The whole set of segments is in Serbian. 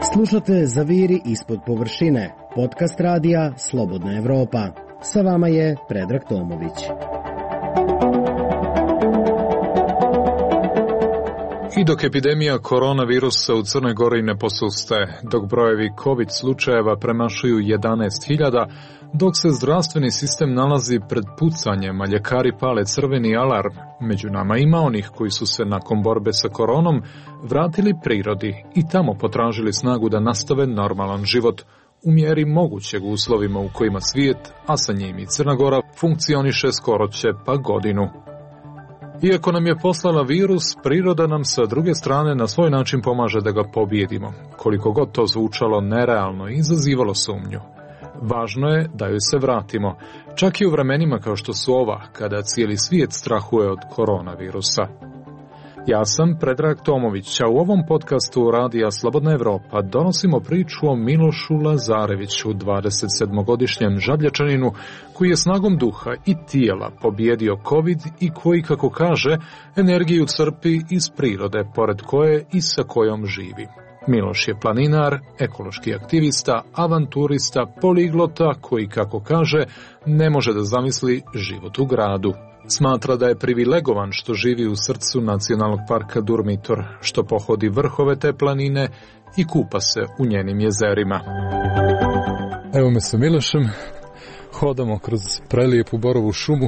Slušate Zaviri ispod površine, podcast radija Slobodna Evropa. Sa vama je Predrag Tomović. I dok epidemija koronavirusa u Crnoj Gori ne posustaje, dok brojevi COVID slučajeva premašuju 11.000, dok se zdravstveni sistem nalazi pred pucanjem, a ljekari pale crveni alarm, među nama ima onih koji su se nakon borbe sa koronom vratili prirodi i tamo potražili snagu da nastave normalan život u mjeri mogućeg u uslovima u kojima svijet, a sa njim i Crna Gora, funkcioniše skoro će pa godinu. Iako nam je poslala virus, priroda nam sa druge strane na svoj način pomaže da ga pobijedimo, koliko god to zvučalo nerealno i izazivalo sumnju. Važno je da joj se vratimo, čak i u vremenima kao što su ova, kada cijeli svijet strahuje od koronavirusa. Ja sam Predrag Tomović, a u ovom podcastu Radija Slobodna Evropa donosimo priču o Milošu Lazareviću, 27-godišnjem Žabljačaninu, koji je snagom duha i tijela pobjedio COVID i koji, kako kaže, energiju crpi iz prirode, pored koje i sa kojom živi. Miloš je planinar, ekološki aktivista, avanturista, poliglota koji, kako kaže, ne može da zamisli život u gradu. Smatra da je privilegovan što živi u srcu nacionalnog parka Durmitor, što pohodi vrhove te planine i kupa se u njenim jezerima. Evo me sa Milošem, hodamo kroz prelijepu borovu šumu.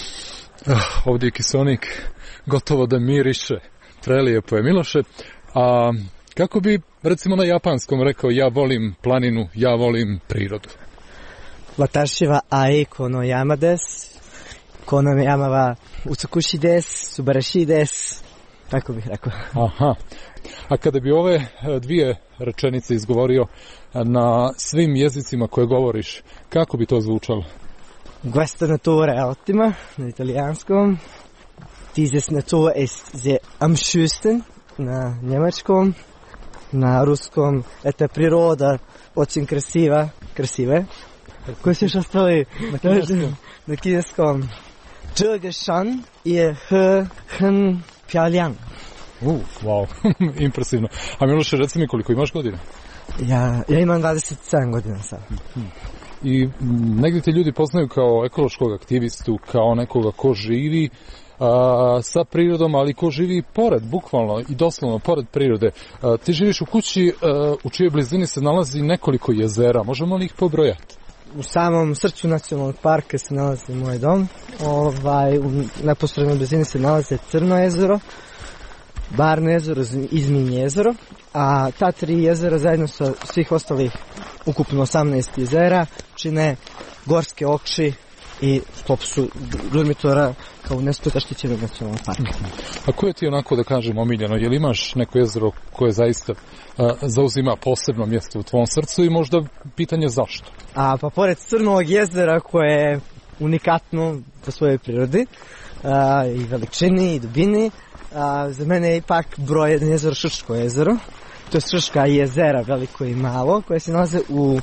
Ovdje je kiseonik gotovo da miriše. Prelijepo je, Miloše. A kako bi, recimo na japanskom, rekao ja volim planinu, ja volim prirodu? Watashi wa ai kono yama desu. Kono yama wa utsukushi desu, subarashi desu. Tako bih rekao. Aha. A kada bi ove dvije rečenice izgovorio na svim jezicima koje govoriš, kako bi to zvučalo? Questa natura è ottima, na italijanskom. Dieses Natur ist sehr am schönsten, na njemačkom. Na ruskom, eta priroda, очень krasiva, krasive. Koji se još ostali? Na kineskom. Zhe shan je很漂亮. Wow, impresivno. A Miloše, reci mi koliko imaš godina? Ja imam 27 godina sad. I negdje te ljudi poznaju kao ekološkog aktivistu, kao nekoga ko živi sa prirodom, ali ko živi pored, bukvalno i doslovno pored prirode. Ti živiš u kući u čijoj blizini se nalazi nekoliko jezera, možemo li ih pobrojati? U samom srcu nacionalnog parka se nalazi moj dom, u neposrednoj blizini se nalaze Crno jezero, Barno jezero, Izminje jezero, a ta tri jezera zajedno sa svih ostalih ukupno 18 jezera čine Gorske Okši i top su Durmitora kao UNESCO zaštićenog nacionalnog parka. A koje ti onako da kažem omiljeno? Je li imaš neko jezero koje zaista zauzima posebno mjesto u tvom srcu i možda pitanje zašto? Pa pored Crnog jezera koje je unikatno po svojoj prirodi i veličini i dubini, za mene je ipak broj jedan jezero Šrčko jezero. To je Šrčka jezera, veliko i malo, koje se nalaze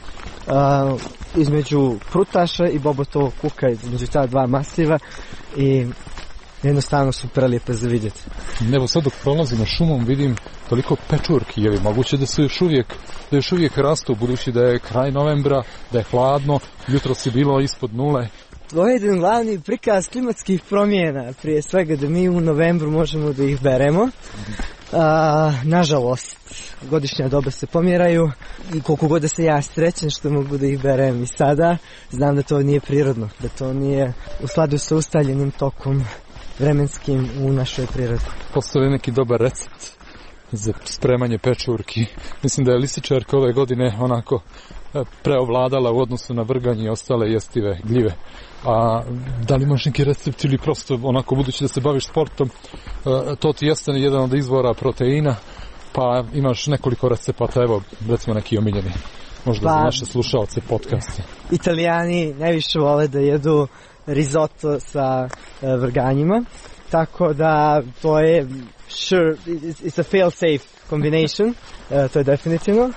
između Prutaša i Bobotovog kuka, između ta dva masiva i jednostavno su prelijepe za vidjeti. Evo sad dok prolazimo šumom vidim toliko pečurki, je li moguće da su još uvijek rastu, budući da je kraj novembra, da je hladno, jutro si bilo ispod nule. To je jedan glavni prikaz klimatskih promjena, prije svega da mi u novembru možemo da ih beremo. Nažalost, godišnja doba se pomjeraju i koliko god da se ja srećen što mogu da ih berem i sada, znam da to nije prirodno, da to nije u skladu sa ustaljenim tokom vremenskim u našoj prirodi. Postoji neki dobar recept za spremanje pečurki. Mislim da je lisičarka ove godine onako preovladala u odnosu na vrganje i ostale jestive gljive. A da li imaš neki recept ili prosto onako, budući da se baviš sportom, to ti jeste jedan od izvora proteina, pa imaš nekoliko recepata, evo recimo neki omiljeni, možda za naše slušalce podcasta. Italijani najviše vole da jedu risotto sa vrganjima, tako da to je it's a fail-safe combination, to je definitivno.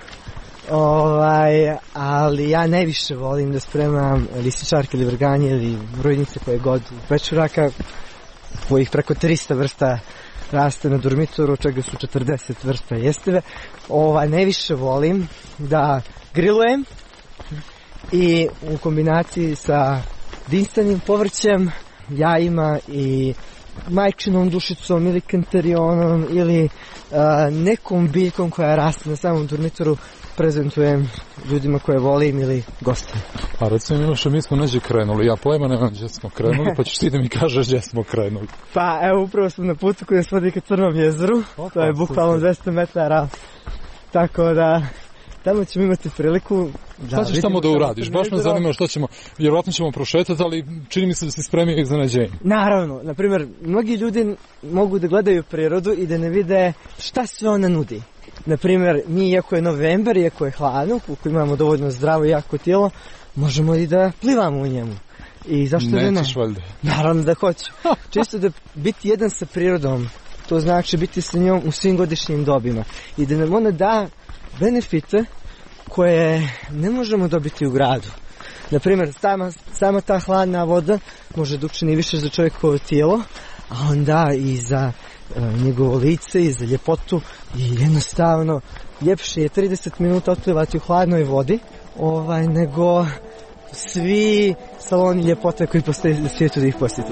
Ali ja najviše volim da spremam lističarke ili vrganje ili brojnice koje god pečuraka, kojih preko 300 vrsta raste na dormitoru, od čega su 40 vrsta jestive. Najviše volim da grilujem i u kombinaciji sa dinstanim povrćem, jajima i majčinom dušicom ili kantarionom ili nekom biljkom koja raste na samom dormitoru prezentujem ljudima koje volim ili gostima. A recimo Miloše, mi smo neđe krenuli, ja pojma nemam gdje smo krenuli, pa ćeš ti da mi kažeš gdje smo krenuli. Pa evo, upravo smo na putu koji se vodi ka Crnom jezeru, to je bukvalno 200 metara, tako da tamo ćemo imati priliku da... Šta ćeš tamo da uradiš? Baš me zanima što ćemo, vjerovatno ćemo prošetati, ali čini mi se da si spremio iznenađenje. Naravno, na primjer, mnogi ljudi mogu da gledaju prirodu i da ne vide šta sve ona nudi. Na primjer, mi, iako je novembar, iako je hladno, ukoliko imamo dovoljno zdravo i jako tijelo, možemo i da plivamo u njemu. I zašto da ne? Nećeš valjda? Naravno da hoću. Čisto da biti jedan sa prirodom, to znači biti sa njom u svim godišnjim dobima. I da nam ona da benefite koje ne možemo dobiti u gradu. Na primjer, sama ta hladna voda može da učini više za čovjekovo tijelo, a onda i za njegovo lice i za ljepotu i jednostavno ljepše je 30 minuta otplivati u hladnoj vodi nego svi saloni ljepote koji postoje na svijetu da ih posjetite.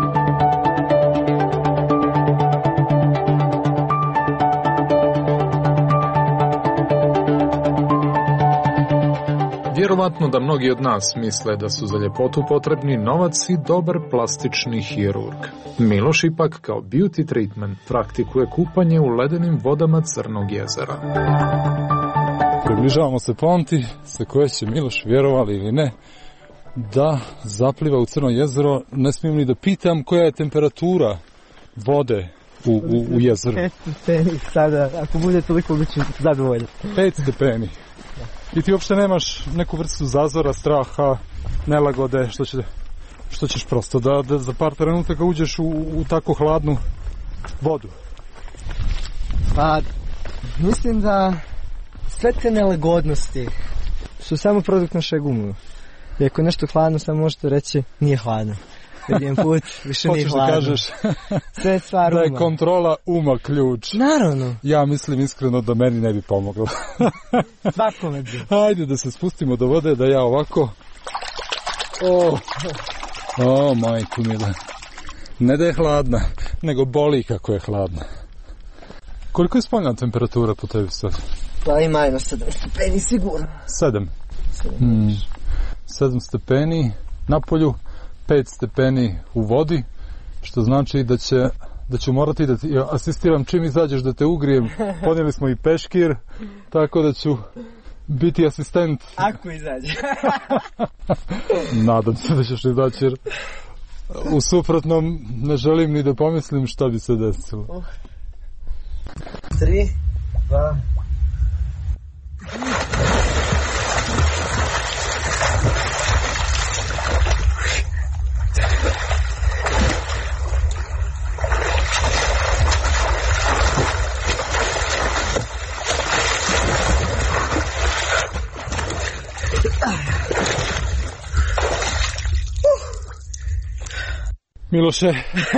Vjerovatno da mnogi od nas misle da su za ljepotu potrebni novac i dobar plastični hirurg. Miloš ipak kao beauty treatment praktikuje kupanje u ledenim vodama Crnog jezera. Približavamo se ponti sa koje će Miloš, vjerovali ili ne, da zapliva u Crno jezero. Ne smijem ni da pitam koja je temperatura vode u jezeru. 5 stepeni sada, ako bude toliko bit ću zadovoljan. 5 stepeni. I ti uopšte nemaš neku vrstu zazora, straha, nelagode, što ćeš prosto da za par trenutaka uđeš u tako hladnu vodu? Pa, mislim da sve te nelagodnosti su samo produkt našeg uma. I ako je nešto hladno, samo možete reći nije hladno. Jedan put više nije hladno. Hoćeš da kažeš sve je stvar uma. Da je kontrola uma ključ. Naravno. Ja mislim iskreno da meni ne bi pomoglo. Svakome bi. Hajde da se spustimo do vode, da ja ovako... O, majku mila. Ne da je hladna, nego boli kako je hladna. Koliko je spoljna temperatura po tebi sad? Pa ima jedno 7 stepeni sigurno. 7? 7 stepeni na polju, 5 stepeni u vodi, što znači da ću morati da ti asistiram čim izađeš da te ugrijem. Ponijeli smo i peškir, tako da ću biti asistent. Ako izađe. Nadam se da ćeš izaći, jer u suprotnom ne želim ni da pomislim šta bi se desilo. 3, 2... Miloše,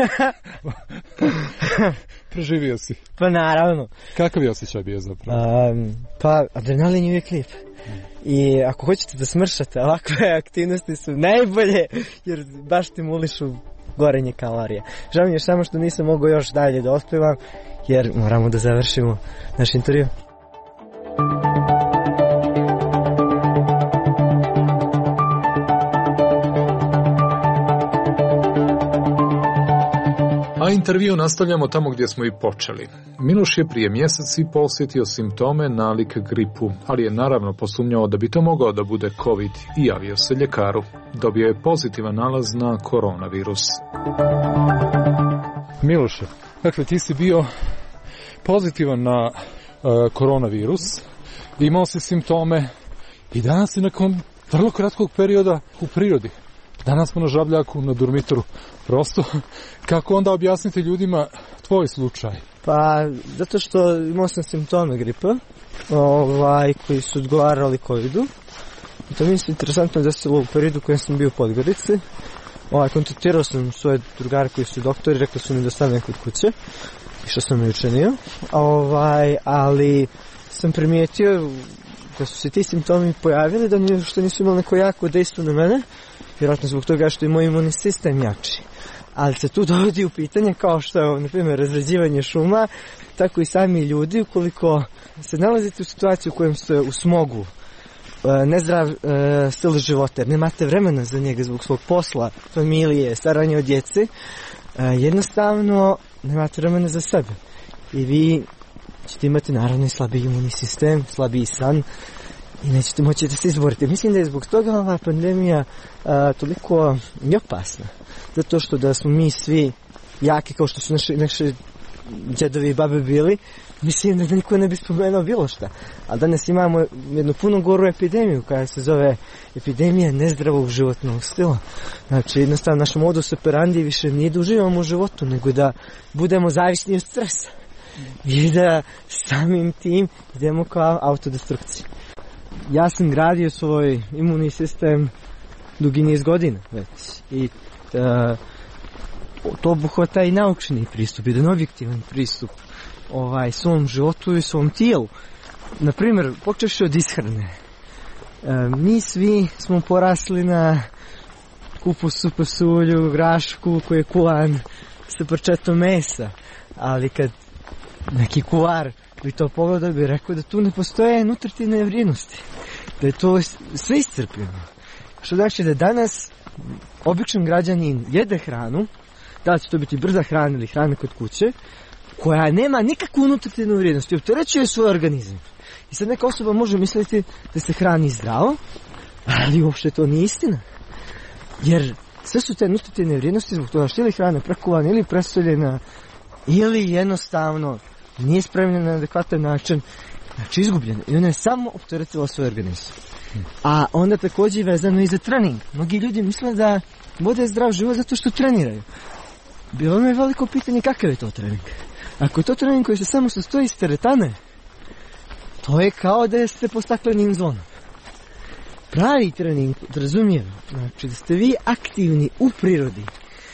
preživio si. Pa naravno. Kakav je osjećaj bio zapravo? Pa adrenalin je uvijek lijep. I ako hoćete da smršate, ovakve aktivnosti su najbolje jer baš stimulišu gorenje kalorija. Žao mi je samo što nisam mogao još dalje da otplivam jer moramo da završimo naš intervju. A intervju nastavljamo tamo gdje smo i počeli. Miloš je prije mjeseci posjetio simptome nalik gripu, ali je naravno posumnjao da bi to mogao da bude COVID i javio se ljekaru. Dobio je pozitivan nalaz na koronavirus. Miloše, dakle ti si bio pozitivan na koronavirus, imao si simptome i danas si nakon vrlo kratkog perioda u prirodi. Danas smo na Žabljaku, na dormitoru. Prosto, kako onda objasniti ljudima tvoj slučaj? Pa, zato što imao sam simptome gripa, koji su odgovarali COVID-u. I to mi se interesantno desilo u periodu u kojem sam bio u Podgorici. Kontaktirao sam svoje drugare koji su doktori, rekli su mi da stanem kod kuće. što sam mi učinio, ali sam primijetio da su se ti simptomi pojavili, da što nisu imali neko jako dejstvo na mene, vjerojatno zbog toga što je moj imunni sistem jači. Ali se tu dovodi u pitanje kao što je, na primjer, razređivanje šuma, tako i sami ljudi, ukoliko se nalazite u situaciji u kojem ste u smogu, nezdrav stil života, jer nemate vremena za njega zbog svog posla, familije, staranja o djeci, jednostavno nemate vremena za sebe. I vi ćete imati naravno i slabiji imunni sistem, slabiji san i nećete moći da se izborite. Mislim da je zbog toga ova pandemija toliko i opasna. Zato što da smo mi svi jaki kao što su naši djedovi i babe bili, mislim da niko ne bi spomenuo bilo šta. Ali danas imamo jednu puno goru epidemiju koja se zove epidemija nezdravog životnog stila. Znači jednostavno naš modus operandi više nije da uživamo u životu, nego da budemo zavisni od stresa. I da samim tim idemo kao autodestrukciji. Ja sam gradio svoj imunni sistem dugi niz godina već. I to obuhvata i naučni pristup, jedan objektivan pristup svom životu i svom tijelu. Naprimjer, počevši od ishrane. Mi svi smo porasli na kupusu, pasulju, grašku koji je kuvan sa parčetom mesa, ali kad neki kuvar bi to pogledao bi rekao da tu ne postoje nutritivne vrijednosti, da je to sve iscrpljeno. Što znači da danas običan građanin jede hranu, da li će to biti brza hrana ili hrana kod kuće, koja nema nikakvu nutritivnu vrijednost i opterećuje svoj organizam. I sad neka osoba može misliti da se hrani zdravo, ali uopšte to nije istina. Jer sve su te nutritivne vrijednosti zbog toga što ili hrana prekuvana ili presoljena ili jednostavno nije spremljena na adekvatan način, znači izgubljena. I ona je samo opteretila svoj organizam. A onda također vezano i za trening. Mnogi ljudi misle da vode zdrav život zato što treniraju. Bilo mi je veliko pitanje kakav je to trening. Ako je to trening koji se samo sastoji iz teretane, to je kao da ste po staklenim zvonom. Pravi trening, razumijem, znači da ste vi aktivni u prirodi.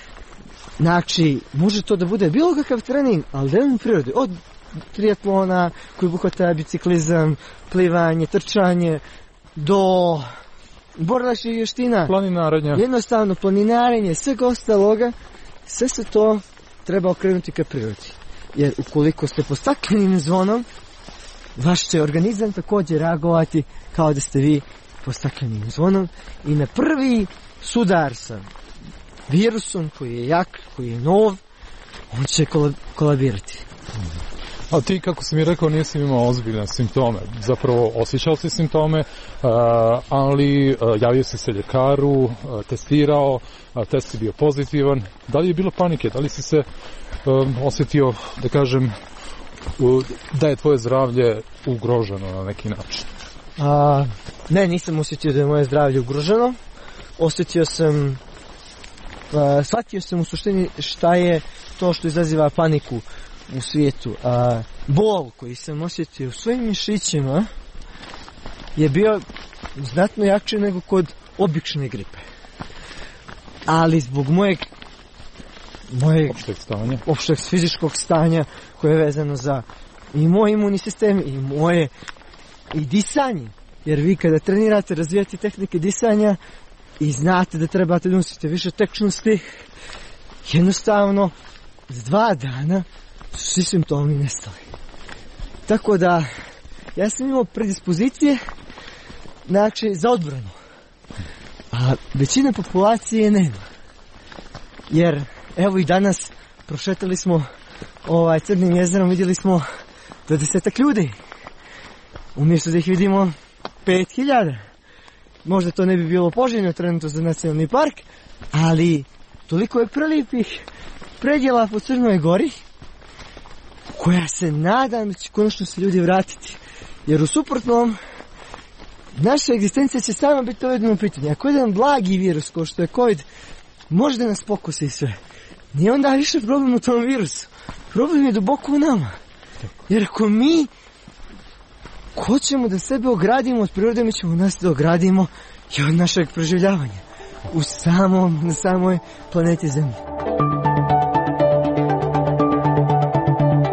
Znači, može to da bude bilo kakav trening, ali da je u prirodi. Od triatlona, koji obuhvata biciklizam, plivanje, trčanje, do borilačkih vještina. Planinarenje. Jednostavno, planinarenje, svega ostaloga, sve se to treba okrenuti ka prirodi. Jer ukoliko ste po staklenim zvonom, vaš će organizam također reagovati kao da ste vi po staklenim zvonom i na prvi sudar sa virusom koji je jak, koji je nov, on će kolabirati. A ti, kako si mi rekao, nisi imao ozbiljne simptome. Zapravo osjećao si simptome, ali javio si se ljekaru, testirao, test je bio pozitivan. Da li je bilo panike? Da li si se osjetio, da kažem, da je tvoje zdravlje ugroženo na neki način? Ne, nisam osjetio da je moje zdravlje ugroženo. Osjetio sam, shvatio sam u suštini šta je to što izaziva paniku u svijetu. Bol koji sam osjetio u svojim mišićima je bio znatno jači nego kod obične gripe. Ali zbog mojeg opšteg fizičkog stanja koje je vezano za i moj imunni sistem i moje i disanje. Jer vi kada trenirate, razvijate tehnike disanja i znate da trebate da unosite više tečnosti, jednostavno za 2 dana su svi simptomi nestali. Tako da ja sam imao predispozicije, znači, za odbranu. A većina populacije nema. Jer evo i danas prošetali smo Crnim jezerom, vidjeli smo 20 ljudi. Umjesto da ih vidimo 5000. Možda to ne bi bilo poželjno trenutno za nacionalni park, ali toliko je prelijepih predjela po Crnoj Gori, koja se nadam da će konačno se ljudi vratiti. Jer u suprotnom, naša egzistencija će samo biti dovedena u pitanje. Ako je jedan blagi virus, kao što je COVID, može da nas pokusi i sve. Nije onda više problem u tom virusu. Problem je duboko u nama. Jer ako mi hoćemo da sebe ogradimo od prirode, mi ćemo nas da ogradimo i od našeg preživljavanja na samoj planeti Zemlji.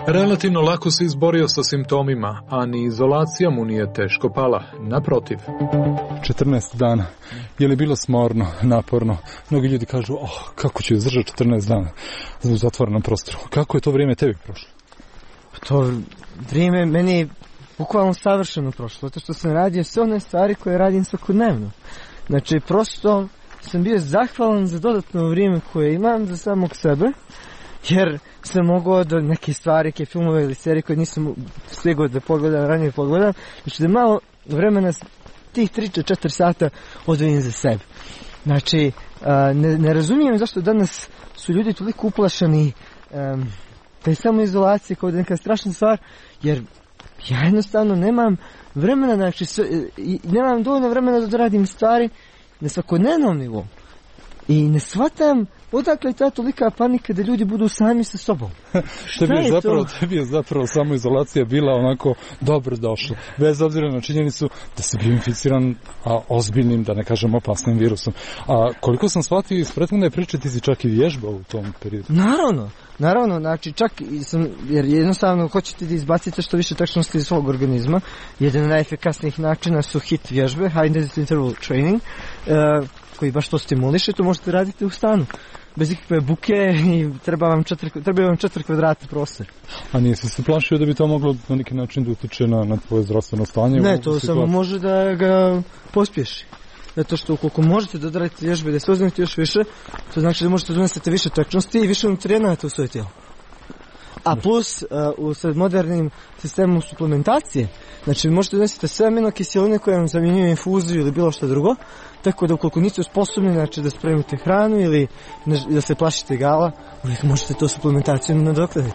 Relativno lako se izborio sa simptomima, a ni izolacija mu nije teško pala. Naprotiv. 14 dana. Je li bilo smorno, naporno? Mnogi ljudi kažu, kako ću izdržati 14 dana u zatvorenom prostoru. Kako je to vrijeme tebi prošlo? To vrijeme meni je bukvalno savršeno prošlo, zato što sam radio sve one stvari koje radim svakodnevno. Znači, prosto sam bio zahvalan za dodatno vrijeme koje imam za samog sebe, jer sam mogao do neke stvari, neke filmove ili serije koje nisam stigao da pogledam, ranije pogledam, znači da malo vremena tih 3-4 sata odvojim za sebe. Znači, ne razumijem zašto danas su ljudi toliko uplašeni te samoizolacije kao da neka strašna stvar, jer ja jednostavno nemam vremena, znači nemam dovoljno vremena da radim stvari na svakodnevnom nivou. I ne shvatam odakle je ta tolika panika da ljudi budu sami sa sobom. Tebi je zapravo samoizolacija bila onako dobro došla. Bez obzira na činjenicu da si bio inficiran ozbiljnim, da ne kažem opasnim virusom. A koliko sam shvatio iz prethodne priče, ti si čak i vježbao u tom periodu. Naravno, znači čak jer jednostavno hoćete da izbacite što više tačnosti iz svog organizma. Jedan od najefikasnijih načina su HIIT vježbe, High Intensity Interval Training, koji baš to stimuliše, to možete raditi u stanu. Bez ikakve buke i treba vam 4 kvadrata prostor. A nisi se plašio da bi to moglo na neki način da utiče na tvoje zdravstveno stanje? Ne, to samo može da ga pospješi. Zato što ukoliko možete da odradite vježbe, da se oznamite još više, to znači da možete da donesete više tačnosti i više nutrijenata u svoje tijelo. A plus, u sad modernim sistemom suplementacije, znači možete da donesete sve aminokiseline koje vam zamjenjuju infuziju ili bilo što drugo, tako da ukoliko niste sposobni, znači da spremite hranu ili da se plašite gala, uvijek možete to suplementacijom nadoknaditi.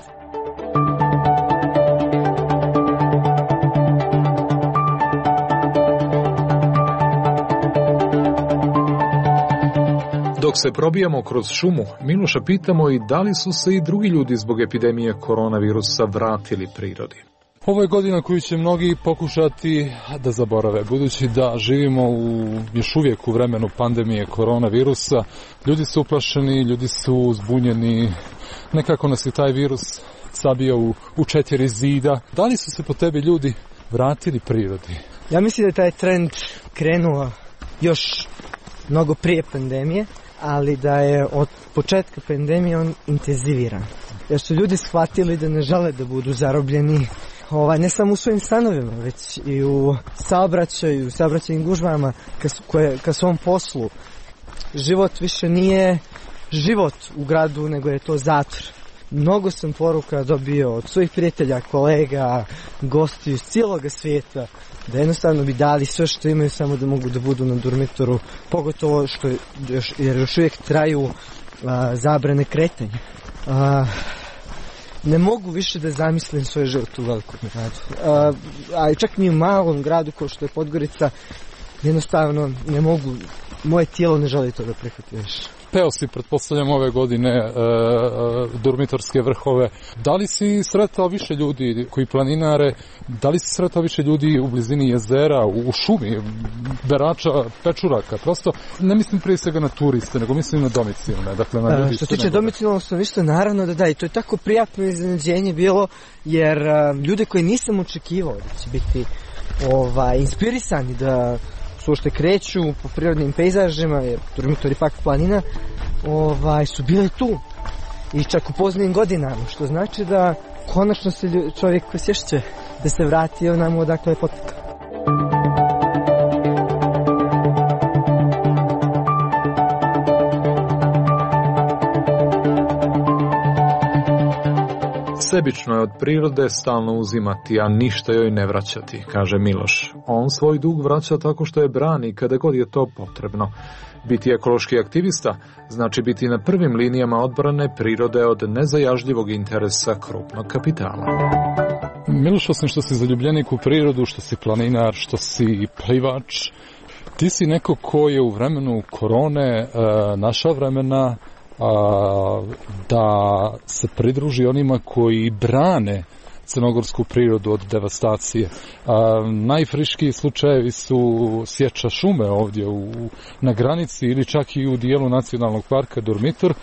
Dok se probijamo kroz šumu, Miloša pitamo i da li su se i drugi ljudi zbog epidemije koronavirusa vratili prirodi. Ovo je godina koju će mnogi pokušati da zaborave, budući da živimo još uvijek u vremenu pandemije koronavirusa. Ljudi su uplašeni, ljudi su zbunjeni, nekako nas je taj virus sabio u 4 zida. Da li su se po tebi ljudi vratili prirodi? Ja mislim da je taj trend krenuo još mnogo prije pandemije, ali da je od početka pandemije on intenziviran. Jer su ljudi shvatili da ne žele da budu zarobljeni ne samo u svojim stanovima, već i u saobraćaju, u saobraćajnim gužvama ka svom poslu. Život više nije život u gradu, nego je to zatvor. Mnogo sam poruka dobio od svojih prijatelja, kolega, gostiju iz cijeloga svijeta, da jednostavno bi dali sve što imaju samo da mogu da budu na dormitoru, pogotovo jer još uvijek traju zabrane kretanja. Ne mogu više da zamislim svoj život u velikom gradu. A čak ni u malom gradu kao što je Podgorica, jednostavno ne mogu, moje tijelo ne želi to da prihvati više. Peo si, pretpostavljam, ove godine dormitorske vrhove. Da li si sretao više ljudi koji planinare, da li si sretao više ljudi u blizini jezera, u šumi, berača, pečuraka? Prosto ne mislim prije svega na turiste, nego mislim na domicilne. Dakle, na ljudi što se tiče domicilnog stanovništva, naravno da. I to je tako prijatno iznenađenje bilo, jer ljude koje nisam očekivao da će biti inspirisani da što kreću po prirodnim pejzažima, jer dormitor je pak planina, su bili tu i čak u poznijim godinama, što znači da konačno se čovjek posješće da se vratio nam odakle je potekao. Sebično je od prirode stalno uzimati, a ništa joj ne vraćati, kaže Miloš. On svoj dug vraća tako što je brani kada god je to potrebno. Biti ekološki aktivista znači biti na prvim linijama odbrane prirode od nezajažljivog interesa krupnog kapitala. Miloš, osim što si zaljubljenik u prirodu, što si planinar, što si plivač, ti si neko ko je u vremenu korone našao vremena da se pridruži onima koji brane crnogorsku prirodu od devastacije. Najfriškiji slučajevi su sječa šume ovdje na granici ili čak i u dijelu nacionalnog parka Durmitor,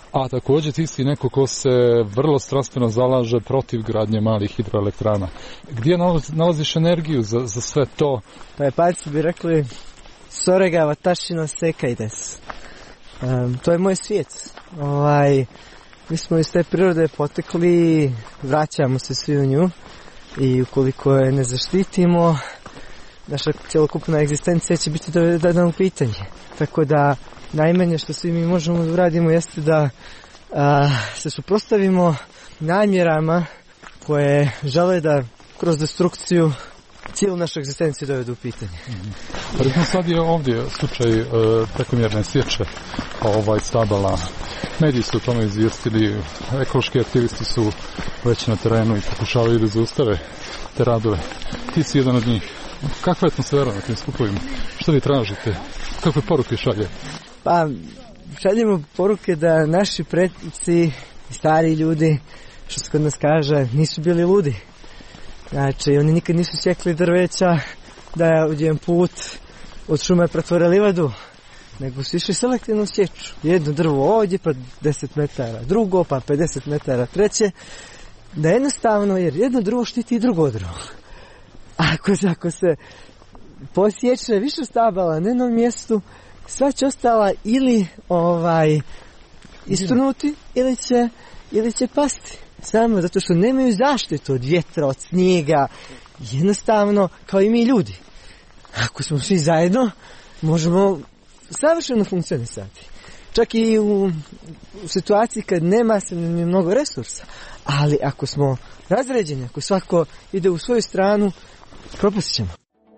A također ti si neko ko se vrlo strastveno zalaže protiv gradnje malih hidroelektrana. Gdje nalaziš energiju za sve to? Pa Japanci bi rekli Sorega watashi no sekai desu. To je moj svijet. Mi smo iz te prirode potekli, vraćamo se svi u nju i ukoliko je ne zaštitimo, naša cjelokupna egzistencija će biti dovedena u pitanje. Tako da najmanje što svi mi možemo da uradimo jeste da se suprotstavimo namjerama koje žele da kroz destrukciju cijelu našu egzistenciju dovedu u pitanje. Recimo sad je ovdje slučaj prekomjerne sječe stabala. Mediji su o tome izvijestili, ekološki aktivisti su već na terenu i pokušavaju da zaustave te radove. Ti si jedan od njih. Kakva je atmosfera na tim skupovima? Što vi tražite? Kakve poruke šalje? Pa, šaljemo poruke da naši pretnici i stari ljudi, što se kod nas kaže, nisu bili ludi. Znači, oni nikad nisu sjekli drveća da uđe jedan put od šume pretvore livadu, nego su išli selektivno sječu. Jedno drvo ovdje, pa 10 metara drugo, pa 50 metara treće. Da jednostavno, jer jedno drvo štiti drugo drvo. Ako se posječe više stabala na jednom mjestu, sva će ostala ili istrunuti ili će pasti. Samo zato što nemaju zaštitu od vjetra, od snijega, jednostavno kao i mi ljudi. Ako smo svi zajedno, možemo savršeno funkcionisati. Čak i u situaciji kad nema se mnogo resursa. Ali ako smo razređeni, ako svako ide u svoju stranu, propast ćemo.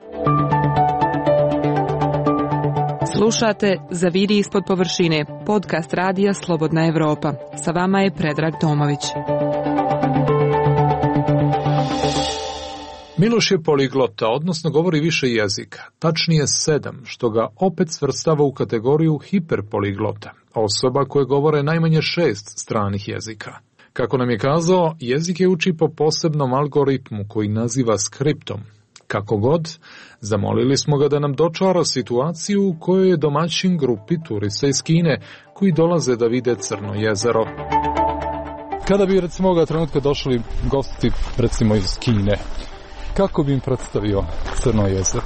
Slušate Zaviri ispod površine, podcast radija Slobodna Evropa. Sa vama je Predrag Tomović. Miloš je poliglota, odnosno govori više jezika, tačnije 7, što ga opet svrstava u kategoriju hiperpoliglota, osoba koje govore najmanje 6 stranih jezika. Kako nam je kazao, jezike uči po posebnom algoritmu koji naziva skriptom. Kako god, zamolili smo ga da nam dočara situaciju u kojoj je domaćin grupi turista iz Kine koji dolaze da vide Crno jezero. Kada bi recimo ovoga trenutka došli gosti recimo iz Kine, kako bi im predstavio Crno jezero?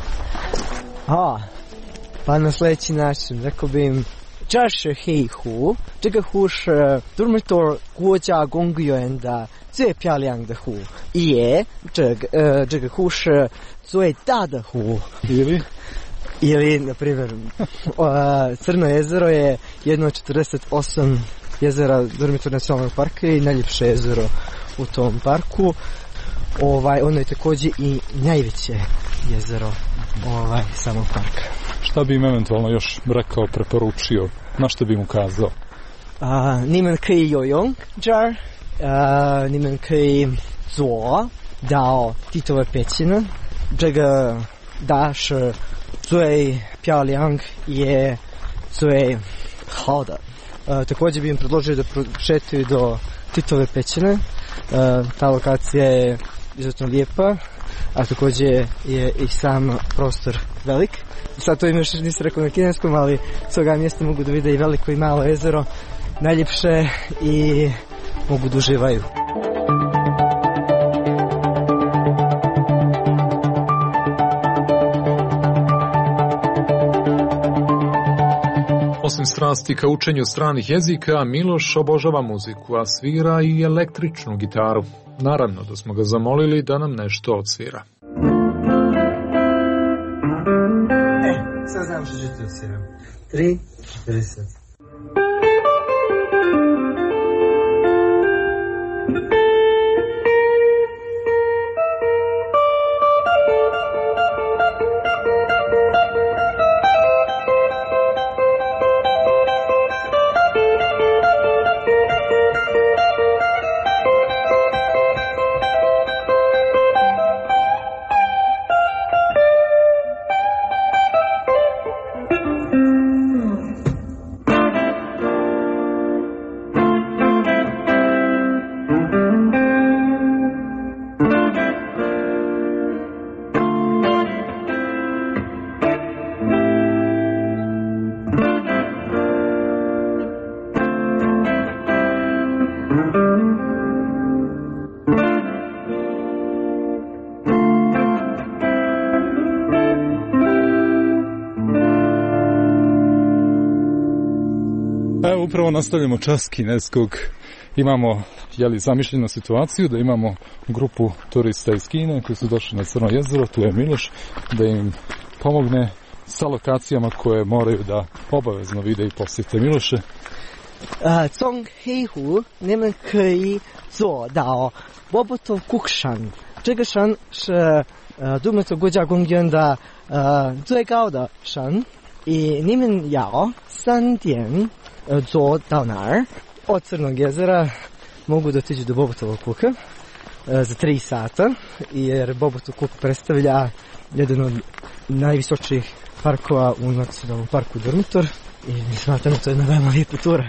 Pa na sljedeći način, rekao bi im 这是黑湖，这个湖是多伦多国家公园的最漂亮的湖，也这个湖是最大的湖。Ili, na primjer, Crno jezero je jedno od 48 jezera Dormitor nacionalnog parka i najljepše jezero u tom parku. Ono je također i najveće jezero samog parka. Šta bi im eventualno još rekao, preporučio? Na što bi mu kazao? 你们可以游泳这儿，你们可以走到地头的pećina，这个大是最漂亮也最好的。Također bi im predložio da prošetaju do Titove pećine. Ta lokacija je izuzetno lijepa, a također je i sam prostor velik. Sad to im još nisam rekao na kineskom, ali s toga mjesta mogu da vide i veliko i malo jezero, najljepše, i mogu da uživaju. Osim strasti ka učenju stranih jezika, Miloš obožava muziku, a svira i električnu gitaru. Naravno da smo ga zamolili da nam nešto odsvira. Sad znam što ću ti odsviram. 3, 40. upravo nastavljamo čas kineskog. Imamo zamišljenu situaciju da imamo grupu turista iz Kine koji su došli na Crno jezero, tu je Miloš, da im pomogne sa lokacijama koje moraju da obavezno vide i posjete. Miloše? 从黑湖你们可以坐到波波头谷山，这个山是杜美族国家公园的最高的山，你们要3点坐到那儿。od Crnog jezera mogu dotići do Bobotovog kuka za 3 sata, jer Bobotov kuk predstavlja jedan od najvisočijih parkova u nacionalnom parku Durmitor i mi smatramo to je jedna veoma lijepa tura.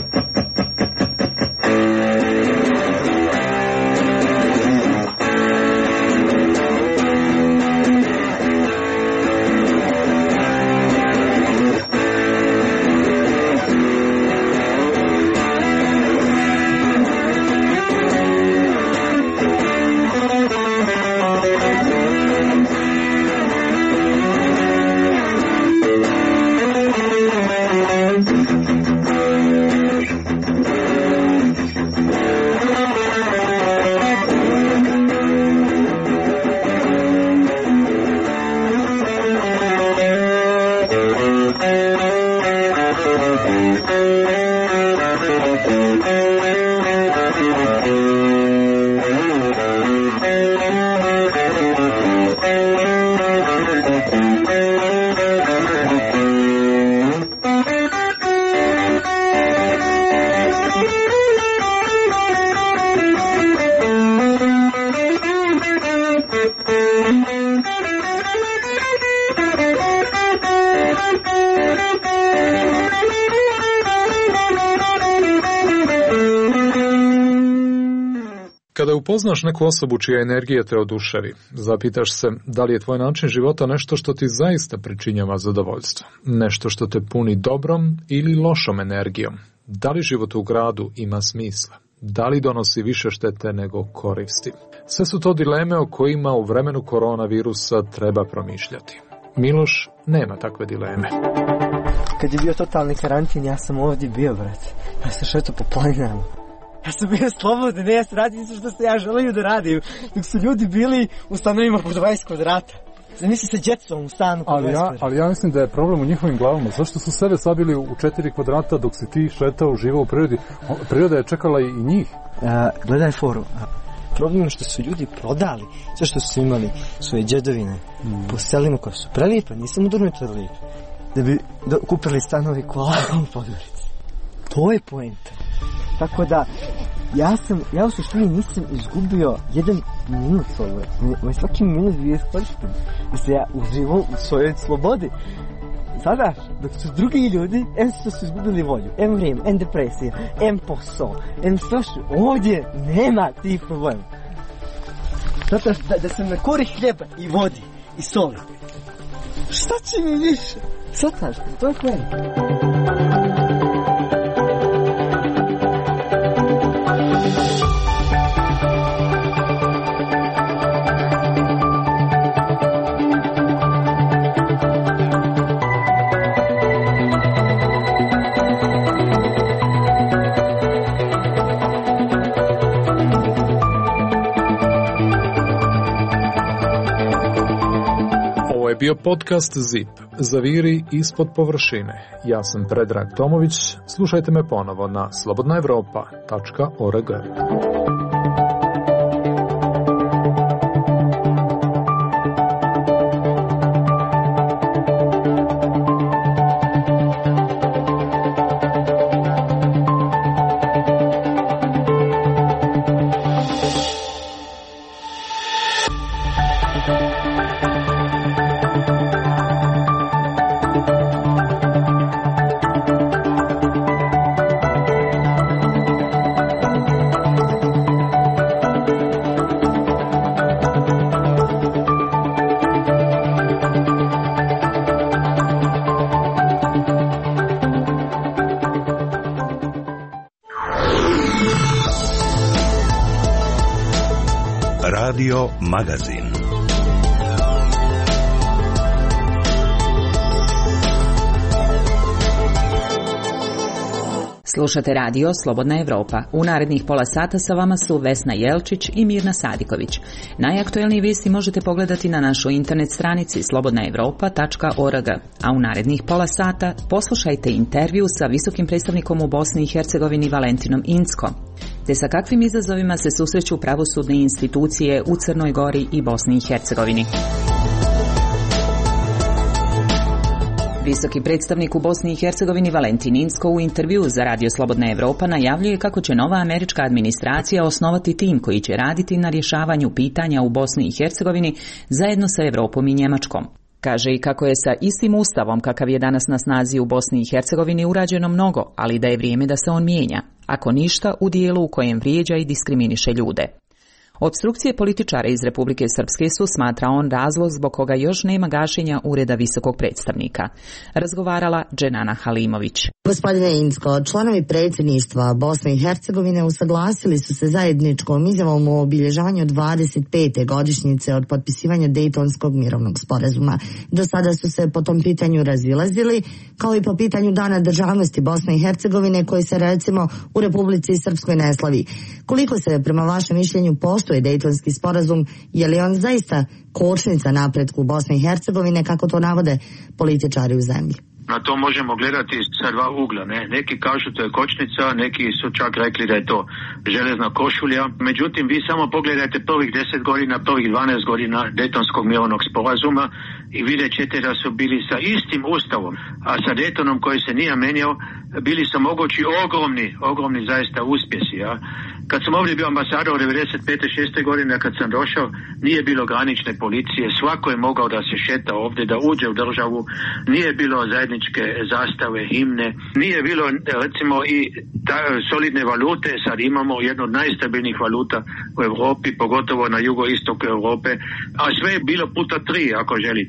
Kada upoznaš neku osobu čija energija te oduševi, zapitaš se da li je tvoj način života nešto što ti zaista pričinjava zadovoljstvo, nešto što te puni dobrom ili lošom energijom, da li život u gradu ima smisla, da li donosi više štete nego koristi. Sve su to dileme o kojima u vremenu koronavirusa treba promišljati. Miloš nema takve dileme. Kad je bio totalni karantin, ja sam ovdje bio, brate. Ja sam šetao po planinama. Ja sam bio slobodan, ja sam radio što sam ja želio da radim, dok su ljudi bili u stanovima po 20 kvadrata. Zamisli se djecom u stanu po 20 kvadrata. Ali ja mislim da je problem u njihovim glavama. Zašto su sebe sabili u 4 kvadrata dok si ti šetao, uživao u prirodi? Priroda je čekala i njih. Gledaj foru. Problem je što su ljudi prodali sve što su imali, svoje djedovine, po selima koje su prelijepe, nisam u Durmitoru lijep, da bi kupili stanovi kola u Podgorici. To je poenta. Tako da, ja u suštini nisam izgubio 1 minut svoje. Moj svaki minut bio iskorišten. Da se ja uživao u svojoj slobodi. Sada, dok su drugi ljudi, što su izgubili volju, vrijeme, depresija, posao, sve što, ovdje nema tih problema. Zato da sam na kori hljeba i vodi i soli. Šta će mi više? Sataš, to je poenta. Bio podcast ZIP, Zaviri ispod površine. Ja sam Predrag Tomović, slušajte me ponovo na slobodnaevropa.org. Radio Magazin. Slušate radio Slobodna Evropa. U narednih pola sata sa vama su Vesna Jelčić i Mirna Sadiković. Najaktuelnije vijesti možete pogledati na našoj internet stranici slobodnaevropa.org, a u narednih pola sata poslušajte intervju sa visokim predstavnikom u Bosni i Hercegovini Valentinom Incko, te sa kakvim izazovima se susreću pravosudne institucije u Crnoj Gori i Bosni i Hercegovini. Visoki predstavnik u Bosni i Hercegovini Valentin Incko u intervju za Radio Slobodna Evropa najavljuje kako će nova američka administracija osnovati tim koji će raditi na rješavanju pitanja u Bosni i Hercegovini zajedno sa Europom i Njemačkom. Kaže i kako je sa istim ustavom kakav je danas na snazi u Bosni i Hercegovini urađeno mnogo, ali da je vrijeme da se on mijenja, ako ništa u dijelu u kojem vrijeđa i diskriminiše ljude. Opstrukcije političara iz Republike Srpske su, smatra on, razlog zbog koga još nema gašenja Ureda visokog predstavnika. Razgovarala Dženana Halimović. Gospodine Incko, članovi predsjedništva Bosne i Hercegovine usaglasili su se zajedničkom izjavom o obilježavanju 25. godišnjice od potpisivanja Dejtonskog mirovnog sporazuma. Do sada su se po tom pitanju razilazili, kao i po pitanju Dana državnosti Bosne i Hercegovine koji se recimo u Republici Srpskoj ne slavi. Koliko se prema vašem mišljenju poštuje Dejtonski sporazum, je li on zaista kočnica napretku Bosne i Hercegovine, kako to navode političari u zemlji? Na to možemo gledati sa dva ugla. Neki kažu to je kočnica, neki su čak rekli da je to železna košulja. Međutim, vi samo pogledajte prvih 10 godina, prvih 12 godina Dejtonskog mirovnog sporazuma i vidjet ćete da su bili sa istim ustavom, a sa Dejtonom koji se nije menjao, bili su mogući ogromni zaista uspjesi. Ja. Kad sam ovdje bio ambasador u 95. 6. godine, kad sam došao, nije bilo granične policije, svako je mogao da se šeta ovdje, da uđe u državu, nije bilo zajedničke zastave, himne, nije bilo recimo i solidne valute, sad imamo jednu od najstabilnijih valuta u Europi, pogotovo na jugoistoku Europe, a sve je bilo puta 3, ako želite,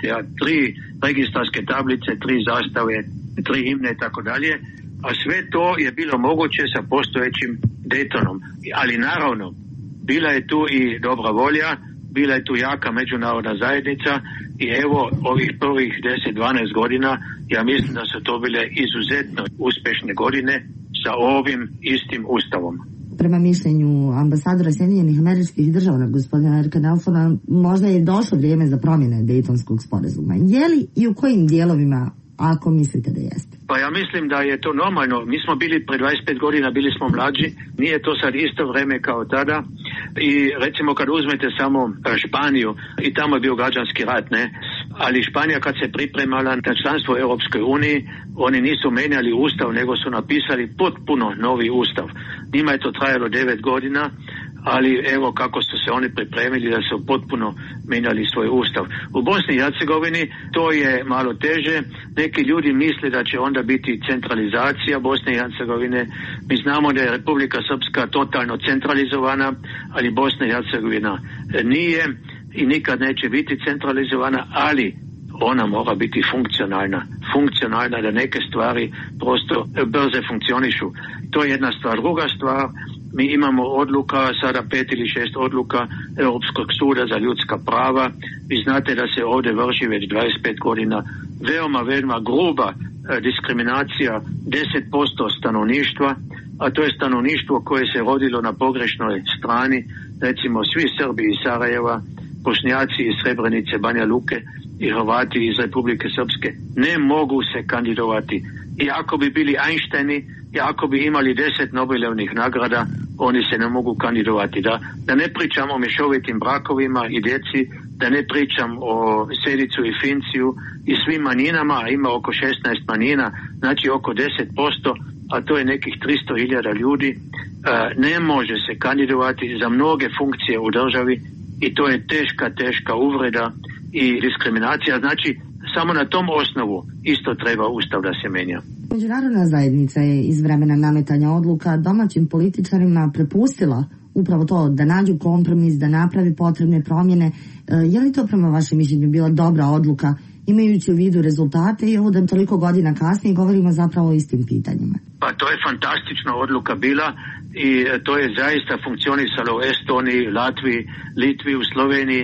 3 registarske tablice, 3 zastave, 3 himne i tako dalje. A sve to je bilo moguće sa postojećim Dejtonom. Ali naravno, bila je tu i dobra volja, bila je tu jaka međunarodna zajednica i evo ovih prvih 10-12 godina ja mislim da su to bile izuzetno uspješne godine sa ovim istim ustavom. Prema mišljenju ambasadora Sjedinjenih Američkih Država, gospodina Erika Nelsona, možda je došlo vrijeme za promjene Dejtonskog sporazuma. Je li i u kojim dijelovima, ako mislite da jeste? Pa ja mislim da je to normalno. Mi smo bili pred 25 godina, bili smo mlađi. Nije to sad isto vrijeme kao tada. I recimo kad uzmete samo Španiju, i tamo je bio građanski rat, ne? Ali Španija kad se pripremala na članstvo u Europskoj uniji, oni nisu menjali ustav, nego su napisali potpuno novi ustav. Njima je to trajalo 9 godina, ali evo kako su se oni pripremili da su potpuno menjali svoj ustav. U Bosni i Hercegovini to je malo teže. Neki ljudi misle da će onda biti centralizacija Bosne i Hercegovine. Mi znamo da je Republika Srpska totalno centralizovana, ali Bosna i Hercegovina nije i nikad neće biti centralizovana, ali ona mora biti funkcionalna da neke stvari prosto brze funkcionišu. To je jedna stvar. Druga stvar, mi imamo odluka, sada 5 ili 6 odluka Europskog suda za ljudska prava. Vi znate da se ovdje vrši već 25 godina veoma gruba diskriminacija 10% stanovništva, a to je stanovništvo koje se rodilo na pogrešnoj strani, recimo svi Srbi iz Sarajeva, Bošnjaci iz Srebrenice, Banja Luke i Hrvati iz Republike Srpske ne mogu se kandidovati. I ako bi bili Einsteini, i ako bi imali 10 Nobelovih nagrada, oni se ne mogu kandidovati. Da ne pričam o mješovitim brakovima i djeci, da ne pričam o Sedicu i Finciju i svim manjinama, a ima oko 16 manjina, znači oko 10%, a to je nekih 300.000 ljudi, ne može se kandidovati za mnoge funkcije u državi i to je teška uvreda i diskriminacija. Znači, samo na tom osnovu isto treba ustav da se menja. Međunarodna zajednica je iz vremena nametanja odluka domaćim političarima prepustila upravo to da nađu kompromis, da napravi potrebne promjene. Je li to prema vašem mišljenju bila dobra odluka, imajući u vidu rezultate i ovo da toliko godina kasnije govorimo zapravo o istim pitanjima? Pa to je fantastična odluka bila i to je zaista funkcionisalo u Estoniji, Latviji, Litvi, u Sloveniji.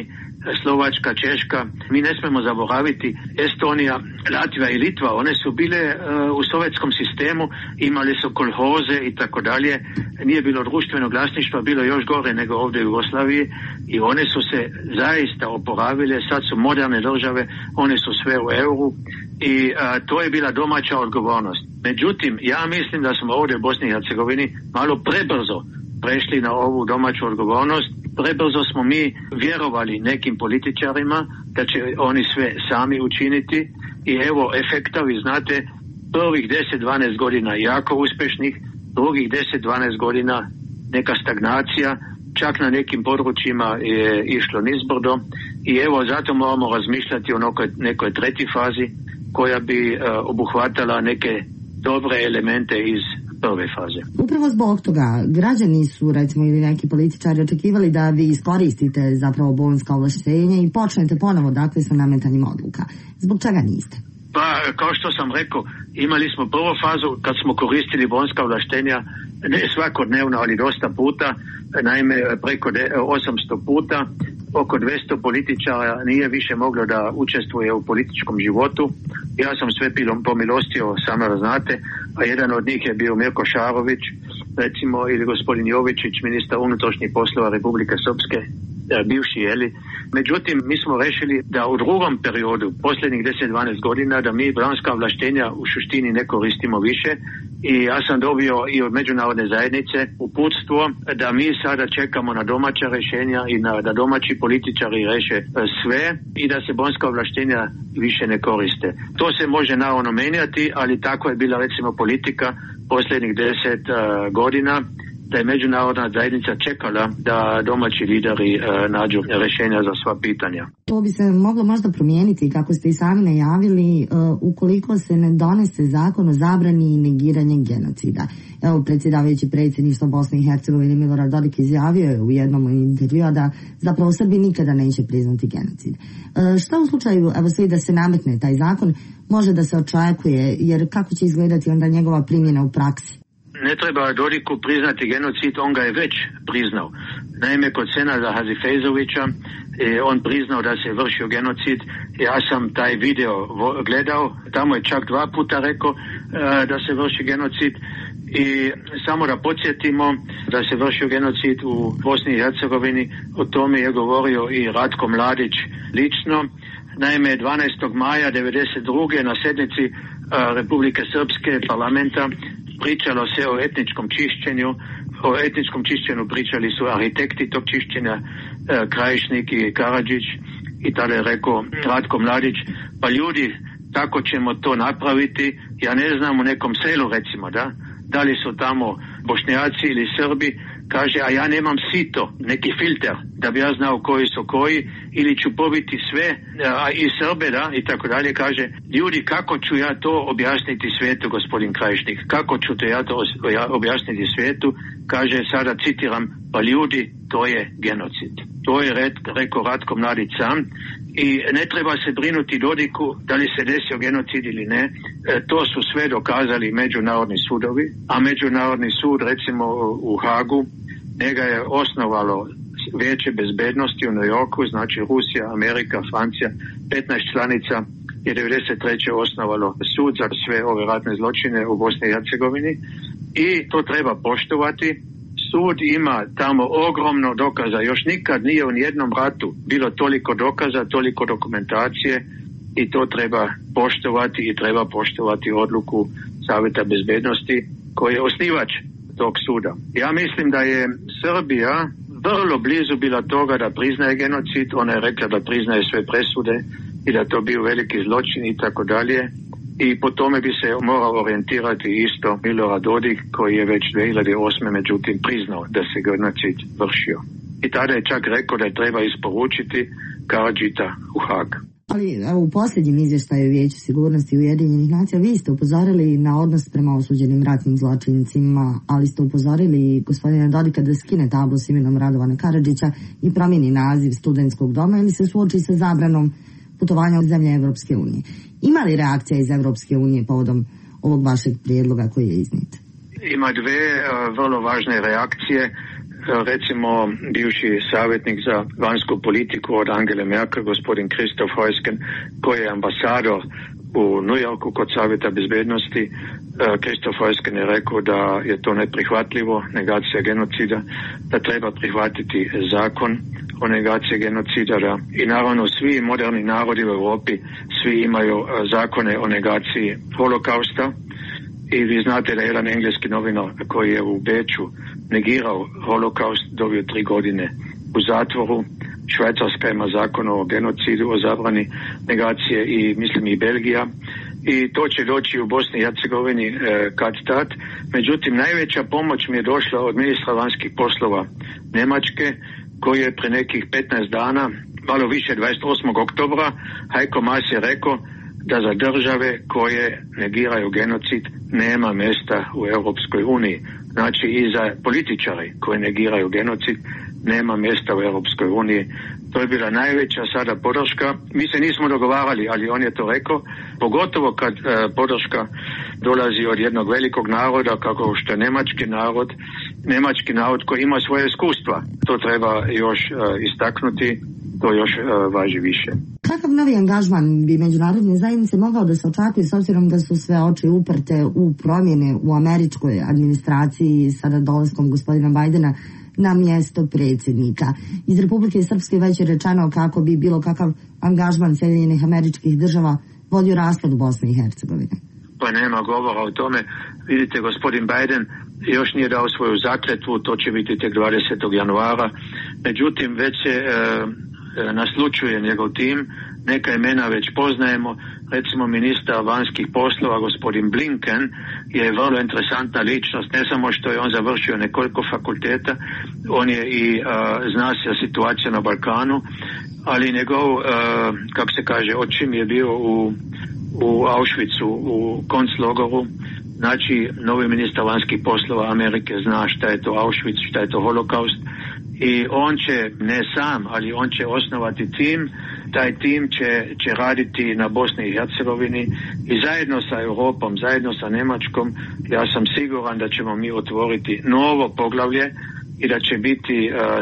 Slovačka, Češka. Mi ne smemo zaboraviti Estonija, Latvija i Litva, one su bile u sovjetskom sistemu, imali su kolhoze i tako dalje, nije bilo društvenog vlasništva, bilo još gore nego ovdje u Jugoslaviji i one su se zaista oporavile, sad su moderne države, one su sve u euru i to je bila domaća odgovornost. Međutim, ja mislim da smo ovdje u Bosni i Hercegovini malo prebrzo prešli na ovu domaću odgovornost. Prebrzo smo mi vjerovali nekim političarima da će oni sve sami učiniti i evo efekta, vi znate, prvih 10-12 godina jako uspješnih, drugih 10-12 godina neka stagnacija, čak na nekim područjima je išlo nizbrdo i evo zato moramo razmišljati o nekoj tretji fazi koja bi obuhvatala neke dobre elemente iz prve faze. Upravo zbog toga građani su, recimo, ili neki političari očekivali da vi iskoristite zapravo bonska ovlaštenja i počnete ponovo dakle sa nametanjem odluka. Zbog čega niste? Pa, kao što sam rekao, imali smo prvu fazu kad smo koristili bonska ovlaštenja, ne svakodnevno, ali dosta puta, naime preko 800 puta, oko 200 političara nije više moglo da učestvuje u političkom životu. Ja sam sve pomilostio, samo da znate, a jedan od njih je bio Mirko Šarović, recimo, ili gospodin Jovičić, ministar unutrašnjih poslova Republike Srpske, bivši, jeli. Međutim, mi smo rešili da u drugom periodu, posljednjih 10-12 godina, da mi bonska ovlaštenja u suštini ne koristimo više i ja sam dobio i od međunarodne zajednice uputstvo da mi sada čekamo na domaća rješenja i da domaći političari reše sve i da se bonska ovlaštenja više ne koriste. To se može naravno menjati, ali tako je bila recimo politika posljednjih 10 godina, da je međunarodna zajednica čekala da domaći lideri nađu rješenja za sva pitanja. To bi se moglo možda promijeniti, kako ste i sami najavili, ukoliko se ne donese zakon o zabrani i negiranja genocida. Evo, predsjedavajući predsjedništva Bosne i Hercegovine Milorad Dodik izjavio je u jednom intervjuu da zapravo Srbi nikada neće priznati genocid. Šta u slučaju, evo sve da se nametne taj zakon, može da se očekuje, jer kako će izgledati onda njegova primjena u praksi? Ne treba Dodiku priznati genocid, on ga je već priznao. Naime, kod Senada Hadzifejzovića on priznao da se vršio genocid. Ja sam taj video gledao, tamo je čak 2 puta rekao da se vrši genocid i samo da podsjetimo da se vršio genocid u Bosni i Hercegovini, o tome je govorio i Ratko Mladić lično. Naime, 12. maja 1992. na sjednici Republike Srpske parlamenta pričalo se o etničkom čišćenju. O etničkom čišćenju pričali su arhitekti tog čišćenja, Krajišnik i Karadžić, i tada je rekao Ratko Mladić, pa ljudi, tako ćemo to napraviti, ja ne znam, u nekom selu recimo, da li su tamo Bošnjaci ili Srbi, kaže, a ja nemam sito, neki filter, da bi ja znao koji su koji, ili ću pobiti sve, a i Srbe, i tako dalje, kaže, ljudi, kako ću ja to objasniti svijetu, gospodin Krajišnik, kako ću to ja to objasniti svijetu, kaže, sada citiram, pa ljudi, to je genocid. To je rekao Ratko Mladić sam i ne treba se brinuti Dodiku da li se desio genocid ili ne, to su sve dokazali međunarodni sudovi, a međunarodni sud recimo u Hagu, njega je osnovalo Vijeće bezbednosti u New Yorku, znači Rusija, Amerika, Francija, 15 članica je 93. osnovalo sud za sve ove ratne zločine u Bosni i Hercegovini i to treba poštovati. Sud ima tamo ogromno dokaza, još nikad nije u nijednom ratu bilo toliko dokaza, toliko dokumentacije i to treba poštovati i treba poštovati odluku Savjeta bezbednosti koji je osnivač tog suda. Ja mislim da je Srbija vrlo blizu bila toga da priznaje genocid, ona je rekla da priznaje sve presude i da to bio veliki zločin i tako dalje. I po tome bi se morao orijentirati isto Milorad Dodik koji je već 2008. međutim priznao da se genocid vršio. I tada je čak rekao da je treba isporučiti Karadžita u Hag. Ali u posljednjem izvještaju Vijeća sigurnosti Ujedinjenih nacija vi ste upozorili na odnos prema osuđenim ratnim zločincima, ali ste upozorili gospodina Dodika da skine tablu s imenom Radovana Karadžića i promijeni naziv studentskog doma ili se suoči sa zabranom putovanja u zemlje Evropske unije. Ima li reakcija iz Evropske unije povodom ovog vašeg prijedloga koji je iznijet? Ima dve vrlo važne reakcije. recimo bivši savjetnik za vanjsku politiku od Angele Merkel, gospodin Christoph Heusgen, koji je ambasador u New Yorku kod Savjeta bezbednosti. Christoph Heusgen je rekao da je to neprihvatljivo, negacija genocida, da treba prihvatiti zakon o negaciji genocida. I naravno svi moderni narodi u Europi, svi imaju zakone o negaciji holokausta. I vi znate da je jedan engleski novinar koji je u Beču negirao holokaust, dobio 3 godine u zatvoru. Švajcarska ima zakon o genocidu, o zabrani negacije i mislim i Belgija. I to će doći u Bosni i Hercegovini kad tad. Međutim, najveća pomoć mi je došla od ministra vanjskih poslova Njemačke, koji je pre nekih 15 dana, malo više 28. oktobra, Heiko Maas je rekao da za države koje negiraju genocid nema mjesta u Europskoj uniji. Znači i za političari koji negiraju genocid nema mjesta u Europskoj uniji. To je bila najveća sada podrška. Mi se nismo dogovarali, ali on je to rekao. Pogotovo kad podrška dolazi od jednog velikog naroda, kako što je njemački narod koji ima svoje iskustva. To treba još istaknuti, to još važi više. Kakav novi angažman bi međunarodne zajednice mogao da se očekuje s obzirom da su sve oči uprte u promjene u američkoj administraciji sada dolaskom gospodina Bajdena na mjesto predsjednika? Iz Republike Srpske već je rečeno kako bi bilo kakav angažman Sjedinjenih Američkih Država vodio raspad Bosne i Hercegovine. Pa nema govora o tome. Vidite, gospodin Biden još nije dao svoju zakletvu, to će biti tek 20. januara. Međutim, već se naslučuje njegov tim, neka imena već poznajemo, recimo ministar vanjskih poslova gospodin Blinken je vrlo interesantna ličnost, ne samo što je on završio nekoliko fakulteta, on je i zna se situacija na Balkanu, ali njegov, kako se kaže, očim je bio u Auschwitzu, u konclogoru. Znači, novi ministar vanjskih poslova Amerike zna šta je to Auschwitz, šta je to holokaust. I on će, ne sam, ali on će osnovati tim. Taj tim će raditi na Bosni i Hercegovini i zajedno sa Europom, zajedno sa Njemačkom, ja sam siguran da ćemo mi otvoriti novo poglavlje i da će biti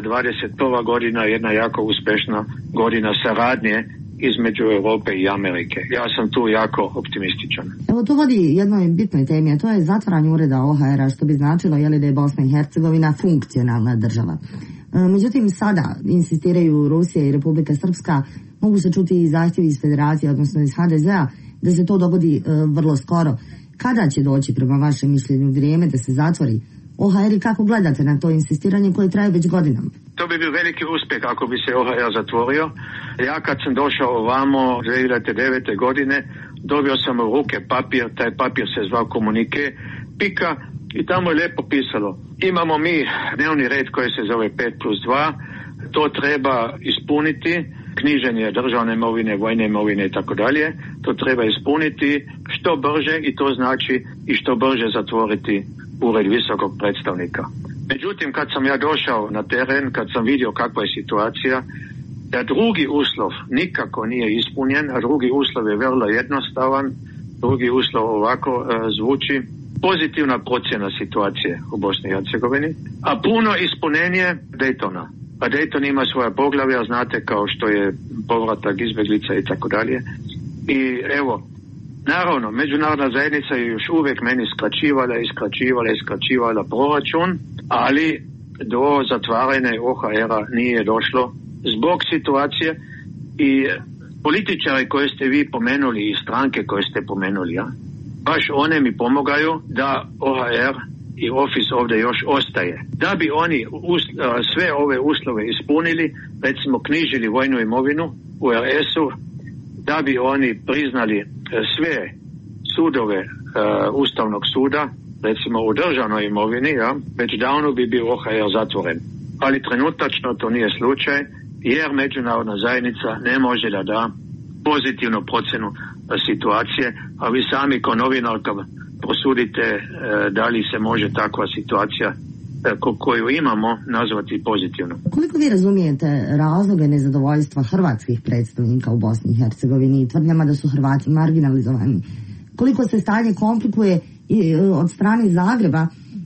21. godina jedna jako uspešna godina saradnje između Europe i Amerike. Ja sam tu jako optimističan. Evo to vodi jednoj bitnoj temi, a to je zatvaranje ureda OHR-a, što bi značilo da je Bosna i Hercegovina funkcionalna država. Međutim, sada insistiraju Rusija i Republika Srpska, mogu se čuti i zahtjevi iz Federacije, odnosno iz HDZ-a, da se to dogodi vrlo skoro. Kada će doći, prema vašem mišljenju, vrijeme da se zatvori OHR i kako gledate na to insistiranje koje traje već godinama? To bi bio veliki uspjeh ako bi se OHR zatvorio. Ja kad sam došao ovamo 2009. godine, dobio sam u ruke papir, taj papir se zvao komunike, pika, i tamo je lijepo pisalo. Imamo mi dnevni red koji se zove 5+2, to treba ispuniti, knjiženje državne imovine, vojne imovine i tako dalje, to treba ispuniti što brže i to znači i što brže zatvoriti ured visokog predstavnika. Međutim, kad sam ja došao na teren, kad sam vidio kakva je situacija, da drugi uslov nikako nije ispunjen, a drugi uslov je vrlo jednostavan, drugi uslov ovako zvuči: pozitivna procjena situacije u Bosni i Hercegovini, a puno ispunenje Daytona. A Dayton ima svoja poglavlja, znate, kao što je povratak izbjeglica i tako dalje. I evo, naravno, međunarodna zajednica je još uvijek meni skraćivala proračun, ali do zatvaranja OHR-a nije došlo zbog situacije i političari koje ste vi pomenuli i stranke koje ste pomenuli, baš one mi pomogaju da OHR i Office ovdje još ostaje. Da bi oni sve ove uslove ispunili, recimo knjižili vojnu imovinu u RS-u, da bi oni priznali sve sudove Ustavnog suda, recimo u državnoj imovini, već davno bi bio OHR zatvoren. Ali trenutačno to nije slučaj, jer međunarodna zajednica ne može da da pozitivnu procjenu situacije, a vi sami kao novinarka prosudite da li se može takva situacija koju imamo nazvati pozitivno. Koliko vi razumijete razloge nezadovoljstva hrvatskih predstavnika u Bosni i Hercegovini i tvrdnjama da su Hrvati marginalizovani? Koliko se stanje komplikuje od strane Zagreba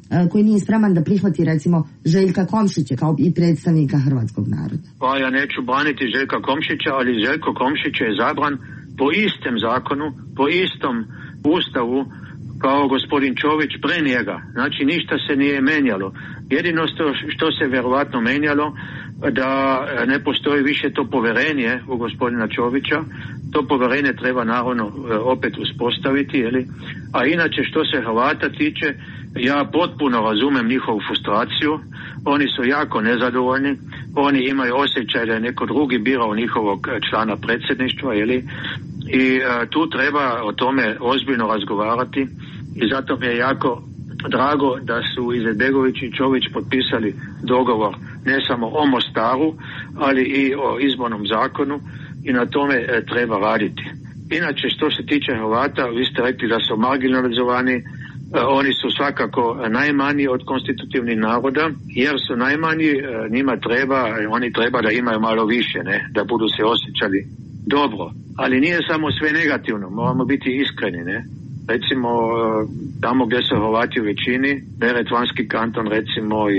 koji nije spreman da prihvati recimo Željka Komšića kao i predstavnika hrvatskog naroda? Pa ja neću braniti Željka Komšića, ali Željko Komšić je zabran po istom zakonu, po istom ustavu kao gospodin Čović pre njega. Znači ništa se nije menjalo. Jedino što se vjerovatno menjalo da ne postoji više to povjerenje u gospodina Čovića. To povjerenje treba naravno opet uspostaviti, jeli? A inače što se Hrvata tiče, ja potpuno razumem njihovu frustraciju. Oni su jako nezadovoljni. Oni imaju osjećaj da je neko drugi birao njihovog člana predsjedništva, jeli? I tu treba o tome ozbiljno razgovarati i zato mi je jako drago da su Izetbegović i Čović potpisali dogovor ne samo o Mostaru, ali i o izbornom zakonu i na tome treba raditi. Inače, što se tiče Hrvata, vi ste rekli da su marginalizovani, oni su svakako najmanji od konstitutivnih naroda, jer su najmanji, oni treba da imaju malo više, ne? Da budu se osjećali dobro. Ali nije samo sve negativno, moramo biti iskreni, ne? Recimo, tamo gdje su Hrvati u većini, Neretvanski kanton recimo i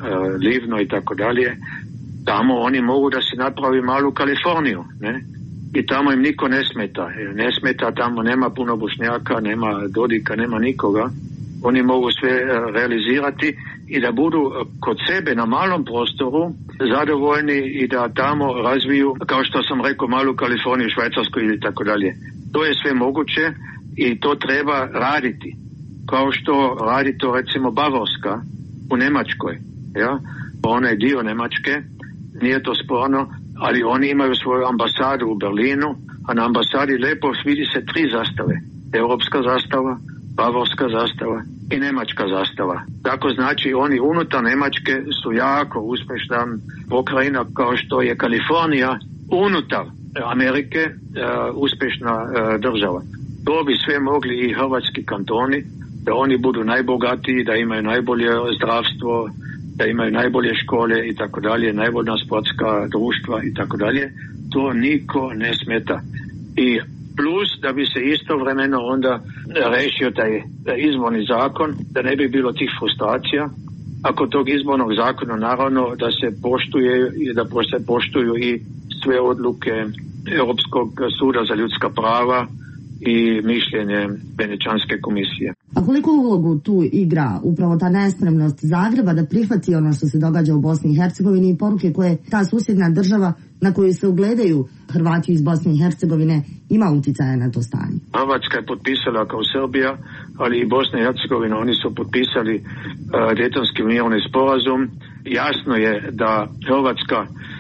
Livno i tako dalje, tamo oni mogu da si napravi malu Kaliforniju, ne? I tamo im niko ne smeta. Ne smeta, tamo nema puno Bošnjaka, nema Dodika, nema nikoga. Oni mogu sve realizirati i da budu kod sebe na malom prostoru zadovoljni i da tamo razviju, kao što sam rekao, malu Kaliforniju, Švajcarsku ili tako dalje. To je sve moguće i to treba raditi. Kao što radi to recimo Bavorska u Njemačkoj. Ja? Ona je dio Njemačke, nije to sporno, ali oni imaju svoju ambasadu u Berlinu, a na ambasadi lepo vidi se 3 zastave. Europska zastava, Bavorska zastava i Njemačka zastava. Tako znači oni unutar Njemačke su jako uspješna pokrajina, kao što je Kalifornija unutar Amerike uspješna država. To bi sve mogli i hrvatski kantoni, da oni budu najbogatiji, da imaju najbolje zdravstvo, da imaju najbolje škole i tako dalje, najbolja sportska društva i tako dalje. To niko ne smeta. I plus da bi se istovremeno onda rešio taj izborni zakon, da ne bi bilo tih frustracija. Ako tog izbornog zakona naravno da se poštuje i da se poštuju i sve odluke Europskog suda za ljudska prava i mišljenje Venecijanske komisije. A koliko ulogu tu igra upravo ta nespremnost Zagreba da prihvati ono što se događa u Bosni i Hercegovini i poruke koje ta susjedna država na koju se ugledaju Hrvati iz Bosne i Hercegovine ima utjecaja na to stanje? Hrvatska je potpisala kao Srbija, ali i Bosna i Hercegovina, oni su potpisali Daytonski mirovni sporazum. Jasno je da Hrvatska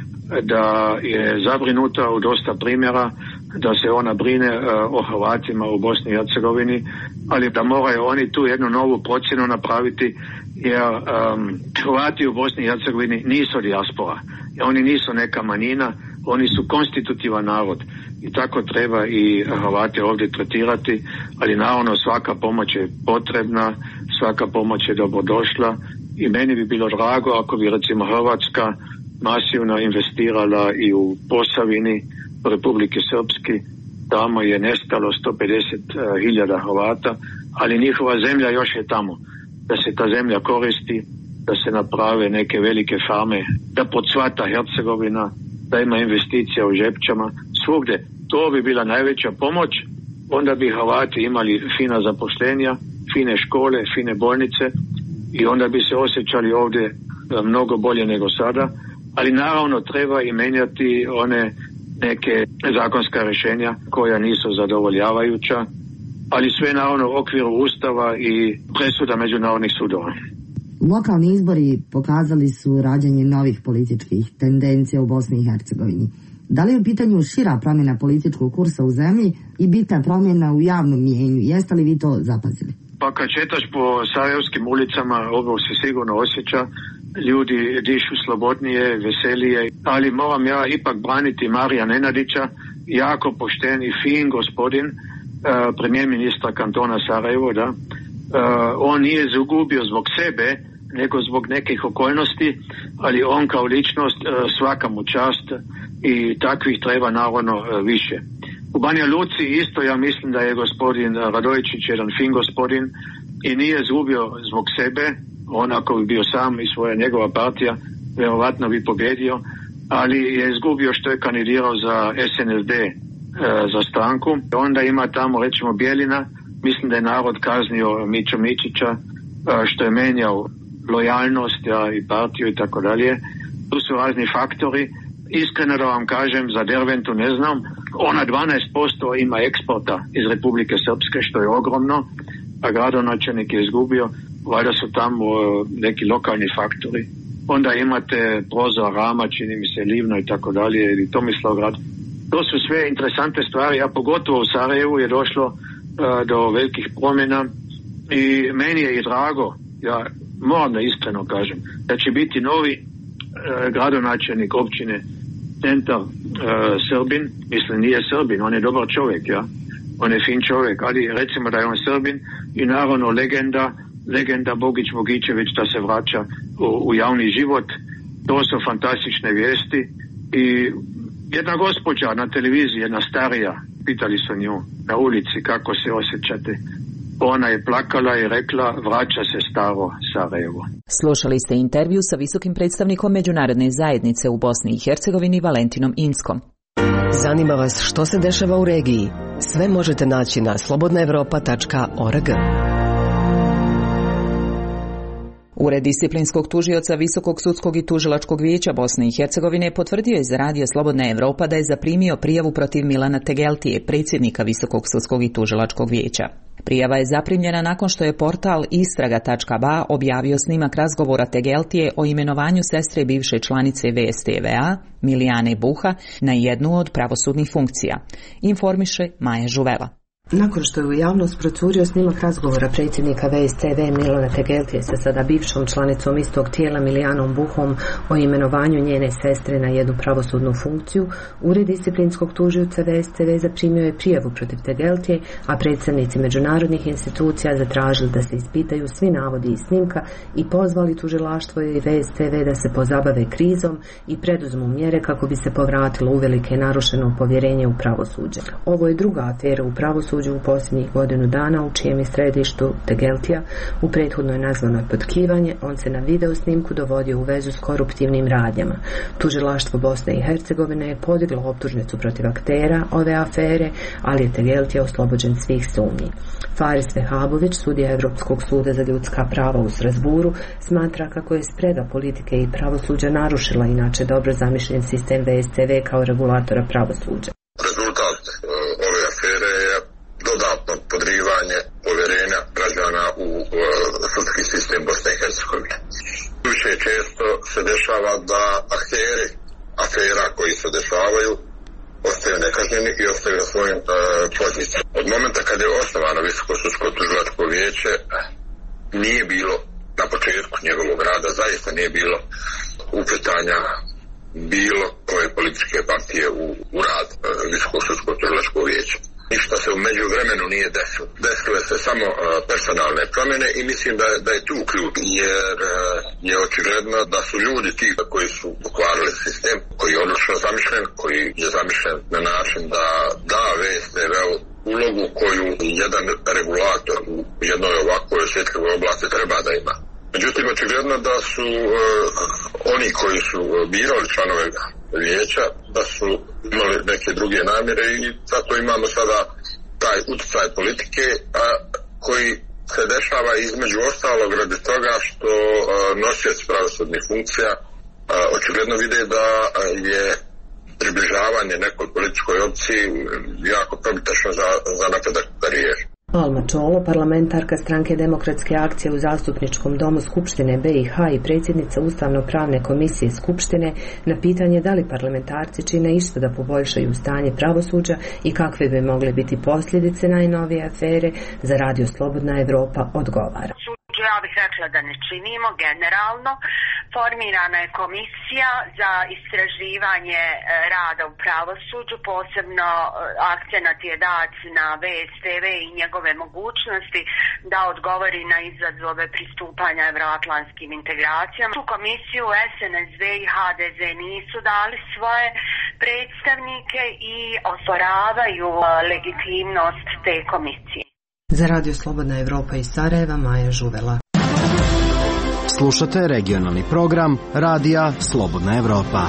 da je zabrinuta u dosta primjera, da se ona brine o Hrvatima u Bosni i Hercegovini, ali da moraju oni tu jednu novu procjenu napraviti, jer Hrvati u Bosni i Hercegovini nisu dijaspora, oni nisu neka manjina, oni su konstitutivan narod i tako treba i Hrvate ovdje tretirati, ali naravno svaka pomoć je potrebna, svaka pomoć je dobrodošla i meni bi bilo drago ako bi recimo Hrvatska masivno investirala i u Posavini, Republike Srpski, tamo je nestalo 150.000 Hrvata, ali njihova zemlja još je tamo. Da se ta zemlja koristi, da se naprave neke velike farme, da procvata Hercegovina, da ima investicija u Žepčama, svugdje. To bi bila najveća pomoć, onda bi Hrvati imali fina zaposlenja, fine škole, fine bolnice i onda bi se osjećali ovdje mnogo bolje nego sada, ali naravno treba i menjati one neke zakonska rješenja koja nisu zadovoljavajuća, ali sve naravno u okviru Ustava i presuda međunarodnih sudova. Lokalni izbori pokazali su rađanje novih političkih tendencija u Bosni i Hercegovini. Da li je u pitanju šira promjena političkog kursa u zemlji i bitna promjena u javnom mijenju? Jeste li vi to zapazili? Pa kad četaš po sarajevskim ulicama, ovo se sigurno osjeća. Ljudi dišu slobodnije, veselije, ali moram ja ipak braniti Marija Nenadića, jako pošten i fin gospodin, premijer ministra kantona Sarajevo, da. On nije zagubio zbog sebe, nego zbog nekih okolnosti, ali on kao ličnost svaka mu čast i takvih treba naravno više. U Banja Luci isto ja mislim da je gospodin Radojičić jedan fin gospodin i nije zgubio zbog sebe, On ako bi bio sam i svoja njegova partija, vjerovatno bi pobjedio, ali je izgubio što je kandidirao za SNSD, za stranku. Onda ima tamo recimo Bjelina, mislim da je narod kaznio Mićo Mičića, što je menjao lojalnost i partiju i tako dalje. Tu su razni faktori. Iskreno da vam kažem, za Derventu ne znam, ona 12% ima eksporta iz Republike Srpske, što je ogromno, a gradonačelnik je izgubio, valjda su tamo neki lokalni faktori. Onda imate Prozo Rama, čini mi se Livno i tako dalje, ili Tomislavgrad. To su sve interesante stvari, a pogotovo u Sarajevu je došlo do velikih promjena i meni je i drago, ja moram da iskreno kažem, da će biti novi gradonačelnik općine Centar Srbin, mislim nije Srbin, on je dobar čovjek, ja, on je fin čovjek, ali recimo da je on Srbin i naravno legenda Bogić Bogićević da se vraća u javni život. To su fantastične vijesti i jedna gospođa na televiziji, jedna starija, pitali su nju na ulici kako se osjećate. Ona je plakala i rekla vraća se staro Sarajevo. Slušali ste intervju sa visokim predstavnikom međunarodne zajednice u Bosni i Hercegovini Valentinom Inskom. Zanima vas što se dešava u regiji? Sve možete naći na slobodnaevropa.org. Ured disciplinskog tužioca Visokog sudskog i tužilačkog vijeća Bosne i Hercegovine potvrdio je za Radio Slobodna Evropa da je zaprimio prijavu protiv Milana Tegeltije, predsjednika Visokog sudskog i tužilačkog vijeća. Prijava je zaprimljena nakon što je portal istraga.ba objavio snimak razgovora Tegeltije o imenovanju sestre bivše članice VSTVA, Milijane Buha, na jednu od pravosudnih funkcija. Informiše Maja Žuvela. Nakon što je u javnost procurio snimak razgovora predsjednika VSTV Milana Tegeltije sa sada bivšom članicom istog tijela Milijanom Buhom o imenovanju njene sestre na jednu pravosudnu funkciju, Ured disciplinskog tužioca VSTV zaprimio je prijavu protiv Tegeltije, a predstavnici međunarodnih institucija zatražili da se ispitaju svi navodi iz snimka i pozvali tužilaštvo i VSTV da se pozabave krizom i preduzmu mjere kako bi se povratilo uvelike narušeno povjerenje u pravosuđe. Ovo je druga afera u pravosuđu u posljednjih godinu dana u čijem je središtu Tegeltija. U prethodnoj nazvanoj potkivanje, on se na video snimku dovodio u vezu s koruptivnim radnjama. Tužilaštvo Bosne i Hercegovine je podiglo optužnicu protiv aktera ove afere, ali je Tegeltija oslobođen svih sumnji. Faris Vehabović, sudija Europskog suda za ljudska prava u Strasburu, smatra kako je sprega politike i pravosuđa narušila inače dobro zamišljen sistem VSTV kao regulatora pravosuđa. Rezultat ove afere je dodatno podrivanje povjerenja građana u sudski sistem Bosne i Hercegovine. Više često se dešava da akteri afera koji se dešavaju ostaju nekažnjeni i ostaju na svojim pozicijama. Od momenta kad je osnovano Visoko sudsko tužilačko vijeće nije bilo na početku njegovog rada, zaista nije bilo upletanja bilo koje političke partije u rad Visokog sudskog tužilačkog vijeća. Ništa se u međuvremenu nije desilo. Desile se samo personalne promjene i mislim da je tu ključ, jer je očigledno da su ljudi ti koji su pokvarili sistem, koji je odlično zamišljen, koji je zamišljen na način da da VSTV-u ulogu koju jedan regulator u jednoj ovakvoj osjetljivoj oblasti treba da ima. Međutim, očigledno da su oni koji su birali članove vijeća, da su imali neke druge namjere i zato imamo sada taj utjecaj politike koji se dešava između ostalog radi toga što nosioci pravosudnih funkcija očigledno vide da je približavanje nekoj političkoj opciji jako probitačno za napredak karijere. Alma Čolo, parlamentarka stranke Demokratske akcije u Zastupničkom domu Skupštine BiH i predsjednica Ustavno-pravne komisije Skupštine, na pitanje da li parlamentarci čine išta da poboljšaju stanje pravosuđa i kakve bi mogle biti posljedice najnovije afere, za Radio Slobodna Evropa odgovara. Ja bih rekla da ne činimo generalno. Formirana je komisija za istraživanje rada u pravosuđu, posebno akcenat je dat na VSTV i njegove mogućnosti da odgovori na izazove pristupanja evroatlantskim integracijama. U komisiju SNSD i HDZ nisu dali svoje predstavnike i osporavaju legitimnost te komisije. Za Radio Slobodna Evropa iz Sarajeva, Maja Žuvela. Slušate regionalni program Radija Slobodna Evropa.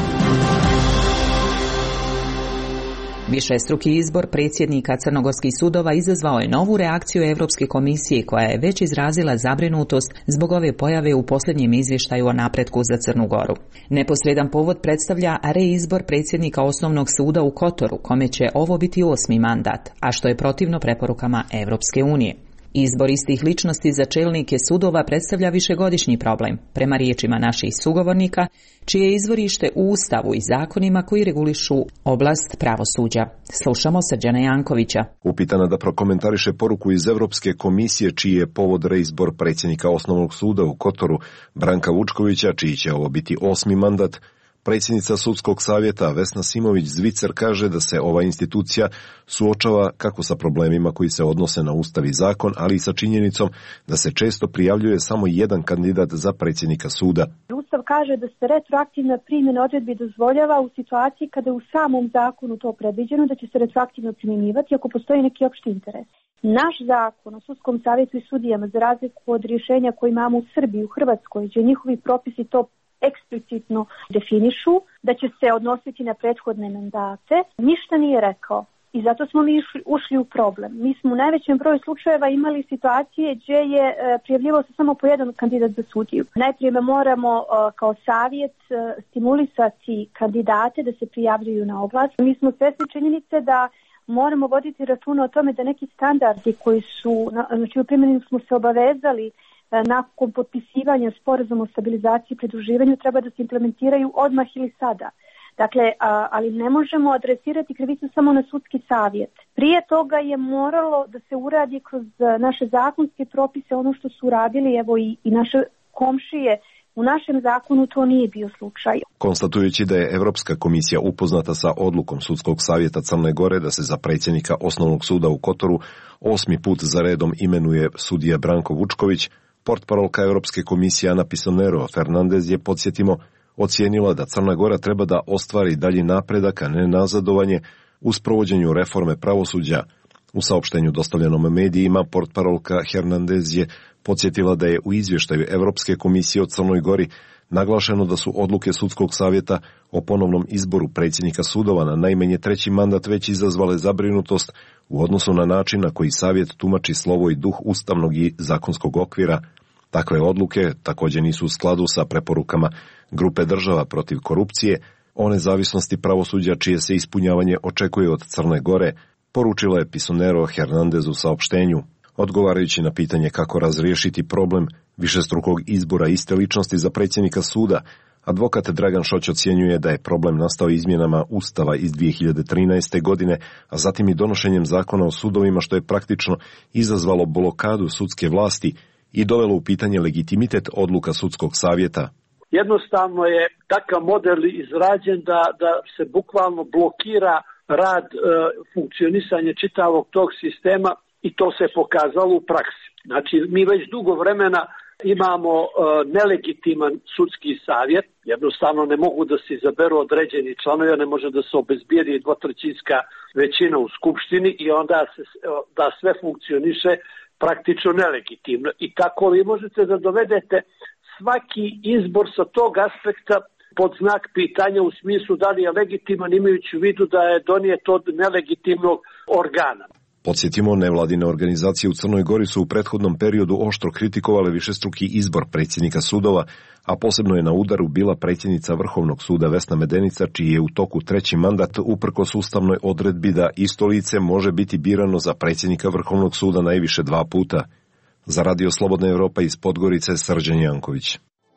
Višestruki izbor predsjednika crnogorskih sudova izazvao je novu reakciju Europske komisije koja je već izrazila zabrinutost zbog ove pojave u posljednjem izvještaju o napretku za Crnu Goru. Neposredan povod predstavlja reizbor predsjednika Osnovnog suda u Kotoru, kome će ovo biti 8. mandat, a što je protivno preporukama Europske unije. Izbor istih ličnosti za čelnike sudova predstavlja višegodišnji problem, prema riječima naših sugovornika, čije je izvorište u Ustavu i zakonima koji regulišu oblast pravosuđa. Slušamo Srđana Jankovića. Upitana da prokomentariše poruku iz Europske komisije čiji je povod reizbor predsjednika Osnovnog suda u Kotoru Branka Vučkovića, čiji će ovo biti 8. mandat, predsjednica Sudskog savjeta Vesna Simović-Zvicer kaže da se ova institucija suočava kako sa problemima koji se odnose na Ustav i zakon, ali i sa činjenicom da se često prijavljuje samo jedan kandidat za predsjednika suda. Ustav kaže da se retroaktivna primjena odredbi dozvoljava u situaciji kada je u samom zakonu to predviđeno da će se retroaktivno primjenjivati ako postoji neki opšti interes. Naš zakon o Sudskom savjetu i sudijama, za razliku od rješenja koje imamo u Srbiji, u Hrvatskoj, gdje njihovi propisi to eksplicitno definišu, da će se odnositi na prethodne mandate, ništa nije rekao. I zato smo mi ušli u problem. Mi smo u najvećem broju slučajeva imali situacije gdje je prijavljivao se samo po jedan kandidat za sudiju. Najprije moramo kao savjet stimulisati kandidate da se prijavljuju na oglas. Mi smo svjesni činjenice da moramo voditi računa o tome da neki standardi koji su, znači u primjeni smo se obavezali nakon potpisivanja sporazuma o stabilizaciji i pridruživanju treba da se implementiraju odmah ili sada. Dakle, ali ne možemo adresirati krivicu samo na sudski savjet. Prije toga je moralo da se uradi kroz naše zakonske propise ono što su uradili, evo i naše komšije. U našem zakonu to nije bio slučaj. Konstatujući da je Europska komisija upoznata sa odlukom Sudskog savjeta Crne Gore da se za predsjednika Osnovnog suda u Kotoru 8. put za redom imenuje sudija Branko Vučković, portparolka Europske komisije Ana Pisonero Fernandez je, podsjetimo, ocijenila da Crna Gora treba da ostvari dalji napredak, a ne nazadovanje u sprovođenju reforme pravosuđa. U saopštenju dostavljenom medijima portparolka Hernandez je podsjetila da je u izvještaju Europske komisije o Crnoj Gori naglašeno da su odluke Sudskog savjeta o ponovnom izboru predsjednika sudova na najmanje 3. mandat već izazvale zabrinutost u odnosu na način na koji savjet tumači slovo i duh ustavnog i zakonskog okvira. Takve odluke također nisu u skladu sa preporukama grupe država protiv korupcije o nezavisnosti pravosuđa čije se ispunjavanje očekuje od Crne Gore, poručila je Pisonero Hernandez u saopštenju. Odgovarajući na pitanje kako razriješiti problem višestrukog izbora iste ličnosti za predsjednika suda, advokat Dragan Šoć ocjenjuje da je problem nastao izmjenama Ustava iz 2013. godine, a zatim i donošenjem zakona o sudovima što je praktično izazvalo blokadu sudske vlasti i dovelo u pitanje legitimitet odluka Sudskog savjeta. Jednostavno je takav model izrađen da se bukvalno blokira rad funkcionisanje čitavog tog sistema i to se pokazalo u praksi. Znači, mi već dugo vremena imamo nelegitiman sudski savjet, jednostavno ne mogu da se izaberu određeni članovi, ne može da se obezbijedi dvotrećinska većina u skupštini i onda da sve funkcioniše praktično nelegitimno. I tako vi možete da dovedete svaki izbor sa tog aspekta pod znak pitanja u smislu da li je legitiman imajući u vidu da je donijet od nelegitimnog organa. Podsjetimo, nevladine organizacije u Crnoj Gori su u prethodnom periodu oštro kritikovale višestruki izbor predsjednika sudova, a posebno je na udaru bila predsjednica Vrhovnog suda Vesna Medenica, čiji je u toku 3. mandat uprkos ustavnoj odredbi da isto lice može biti birano za predsjednika Vrhovnog suda najviše 2 puta. Za Radio Slobodna Evropa iz Podgorice, Srđan Janković.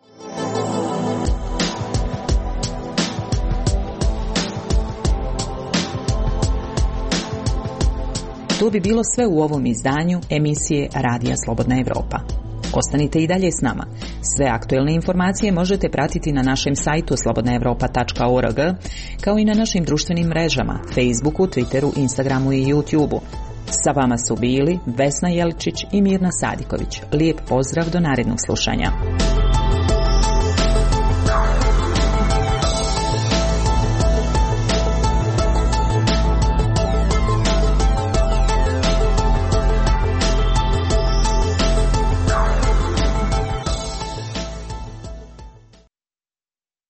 To bi bilo sve u ovom izdanju emisije Radija Slobodna Evropa. Ostanite i dalje s nama. Sve aktuelne informacije možete pratiti na našem sajtu slobodnaevropa.org, kao i na našim društvenim mrežama, Facebooku, Twitteru, Instagramu i YouTubeu. Sa vama su bili Vesna Jeličić i Mirna Sadiković. Lijep pozdrav do narednog slušanja.